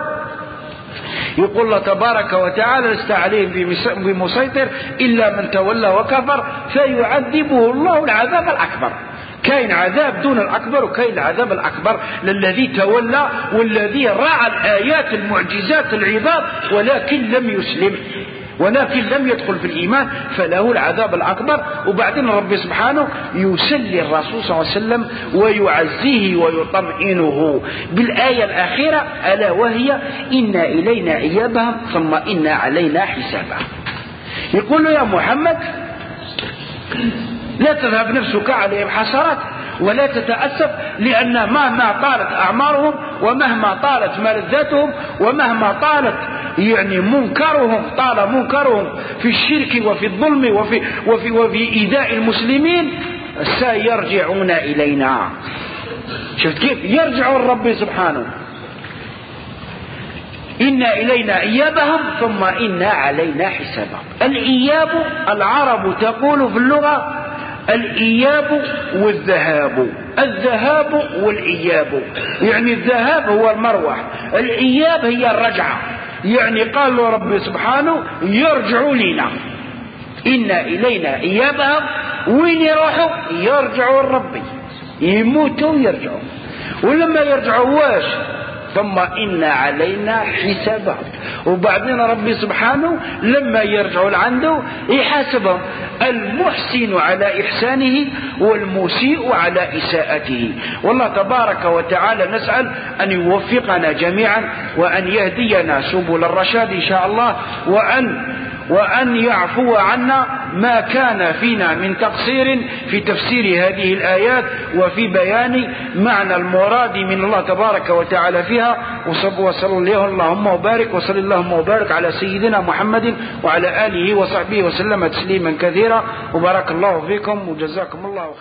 يقول الله تبارك وتعالى لست عليهم بمسيطر إلا من تولى وكفر فيعذبه الله العذاب الأكبر. كاين عذاب دون الأكبر وكاين العذاب الأكبر للذي تولى والذي رأى الآيات المعجزات العظام ولكن لم يسلم ولكن لم يدخل في الإيمان فله العذاب الأكبر. وبعدين ربي سبحانه يسلي الرسول صلى الله عليه وسلم ويعزيه ويطمئنه بالآية الأخيرة ألا وهي إن إلينا إيابهم ثم إن علينا حسابهم. يقول له يا محمد لا تذهب نفسك عليهم حسرات ولا تتأسف، لأن مهما طالت أعمارهم ومهما طالت ملذاتهم ومهما طالت يعني منكرهم طال منكرهم في الشرك وفي الظلم وفي, وفي, وفي إيذاء المسلمين سيرجعون إلينا. شفت كيف يرجعون ربي سبحانه؟ إن إلينا إيابهم ثم إن علينا حسابهم. الإياب العرب تقول في اللغة الإياب والذهاب، الذهاب والإياب، يعني الذهاب هو المروح، الإياب هي الرجعة. يعني قال له ربي سبحانه يرجعوا لنا، إن إلينا إيابهم، وين يروحوا؟ يرجعوا لربي، يموتوا يرجعوا. ولما يرجعوا واش؟ ثم إن علينا حسابهم. وبعدين ربي سبحانه لما يرجعوا لعنده يحاسبهم، المحسن على إحسانه والمسيء على إساءته. والله تبارك وتعالى نسأل أن يوفقنا جميعا وأن يهدينا سبل الرشاد إن شاء الله، وأن وأن يعفو عنا ما كان فينا من تقصير في تفسير هذه الآيات وفي بيان معنى المراد من الله تبارك وتعالى فيها. وصلى الله اللهم وبارك وصلى اللهم وبارك على سيدنا محمد وعلى آله وصحبه وسلم تسليما كثيرا. وبارك الله فيكم وجزاكم الله خيرا.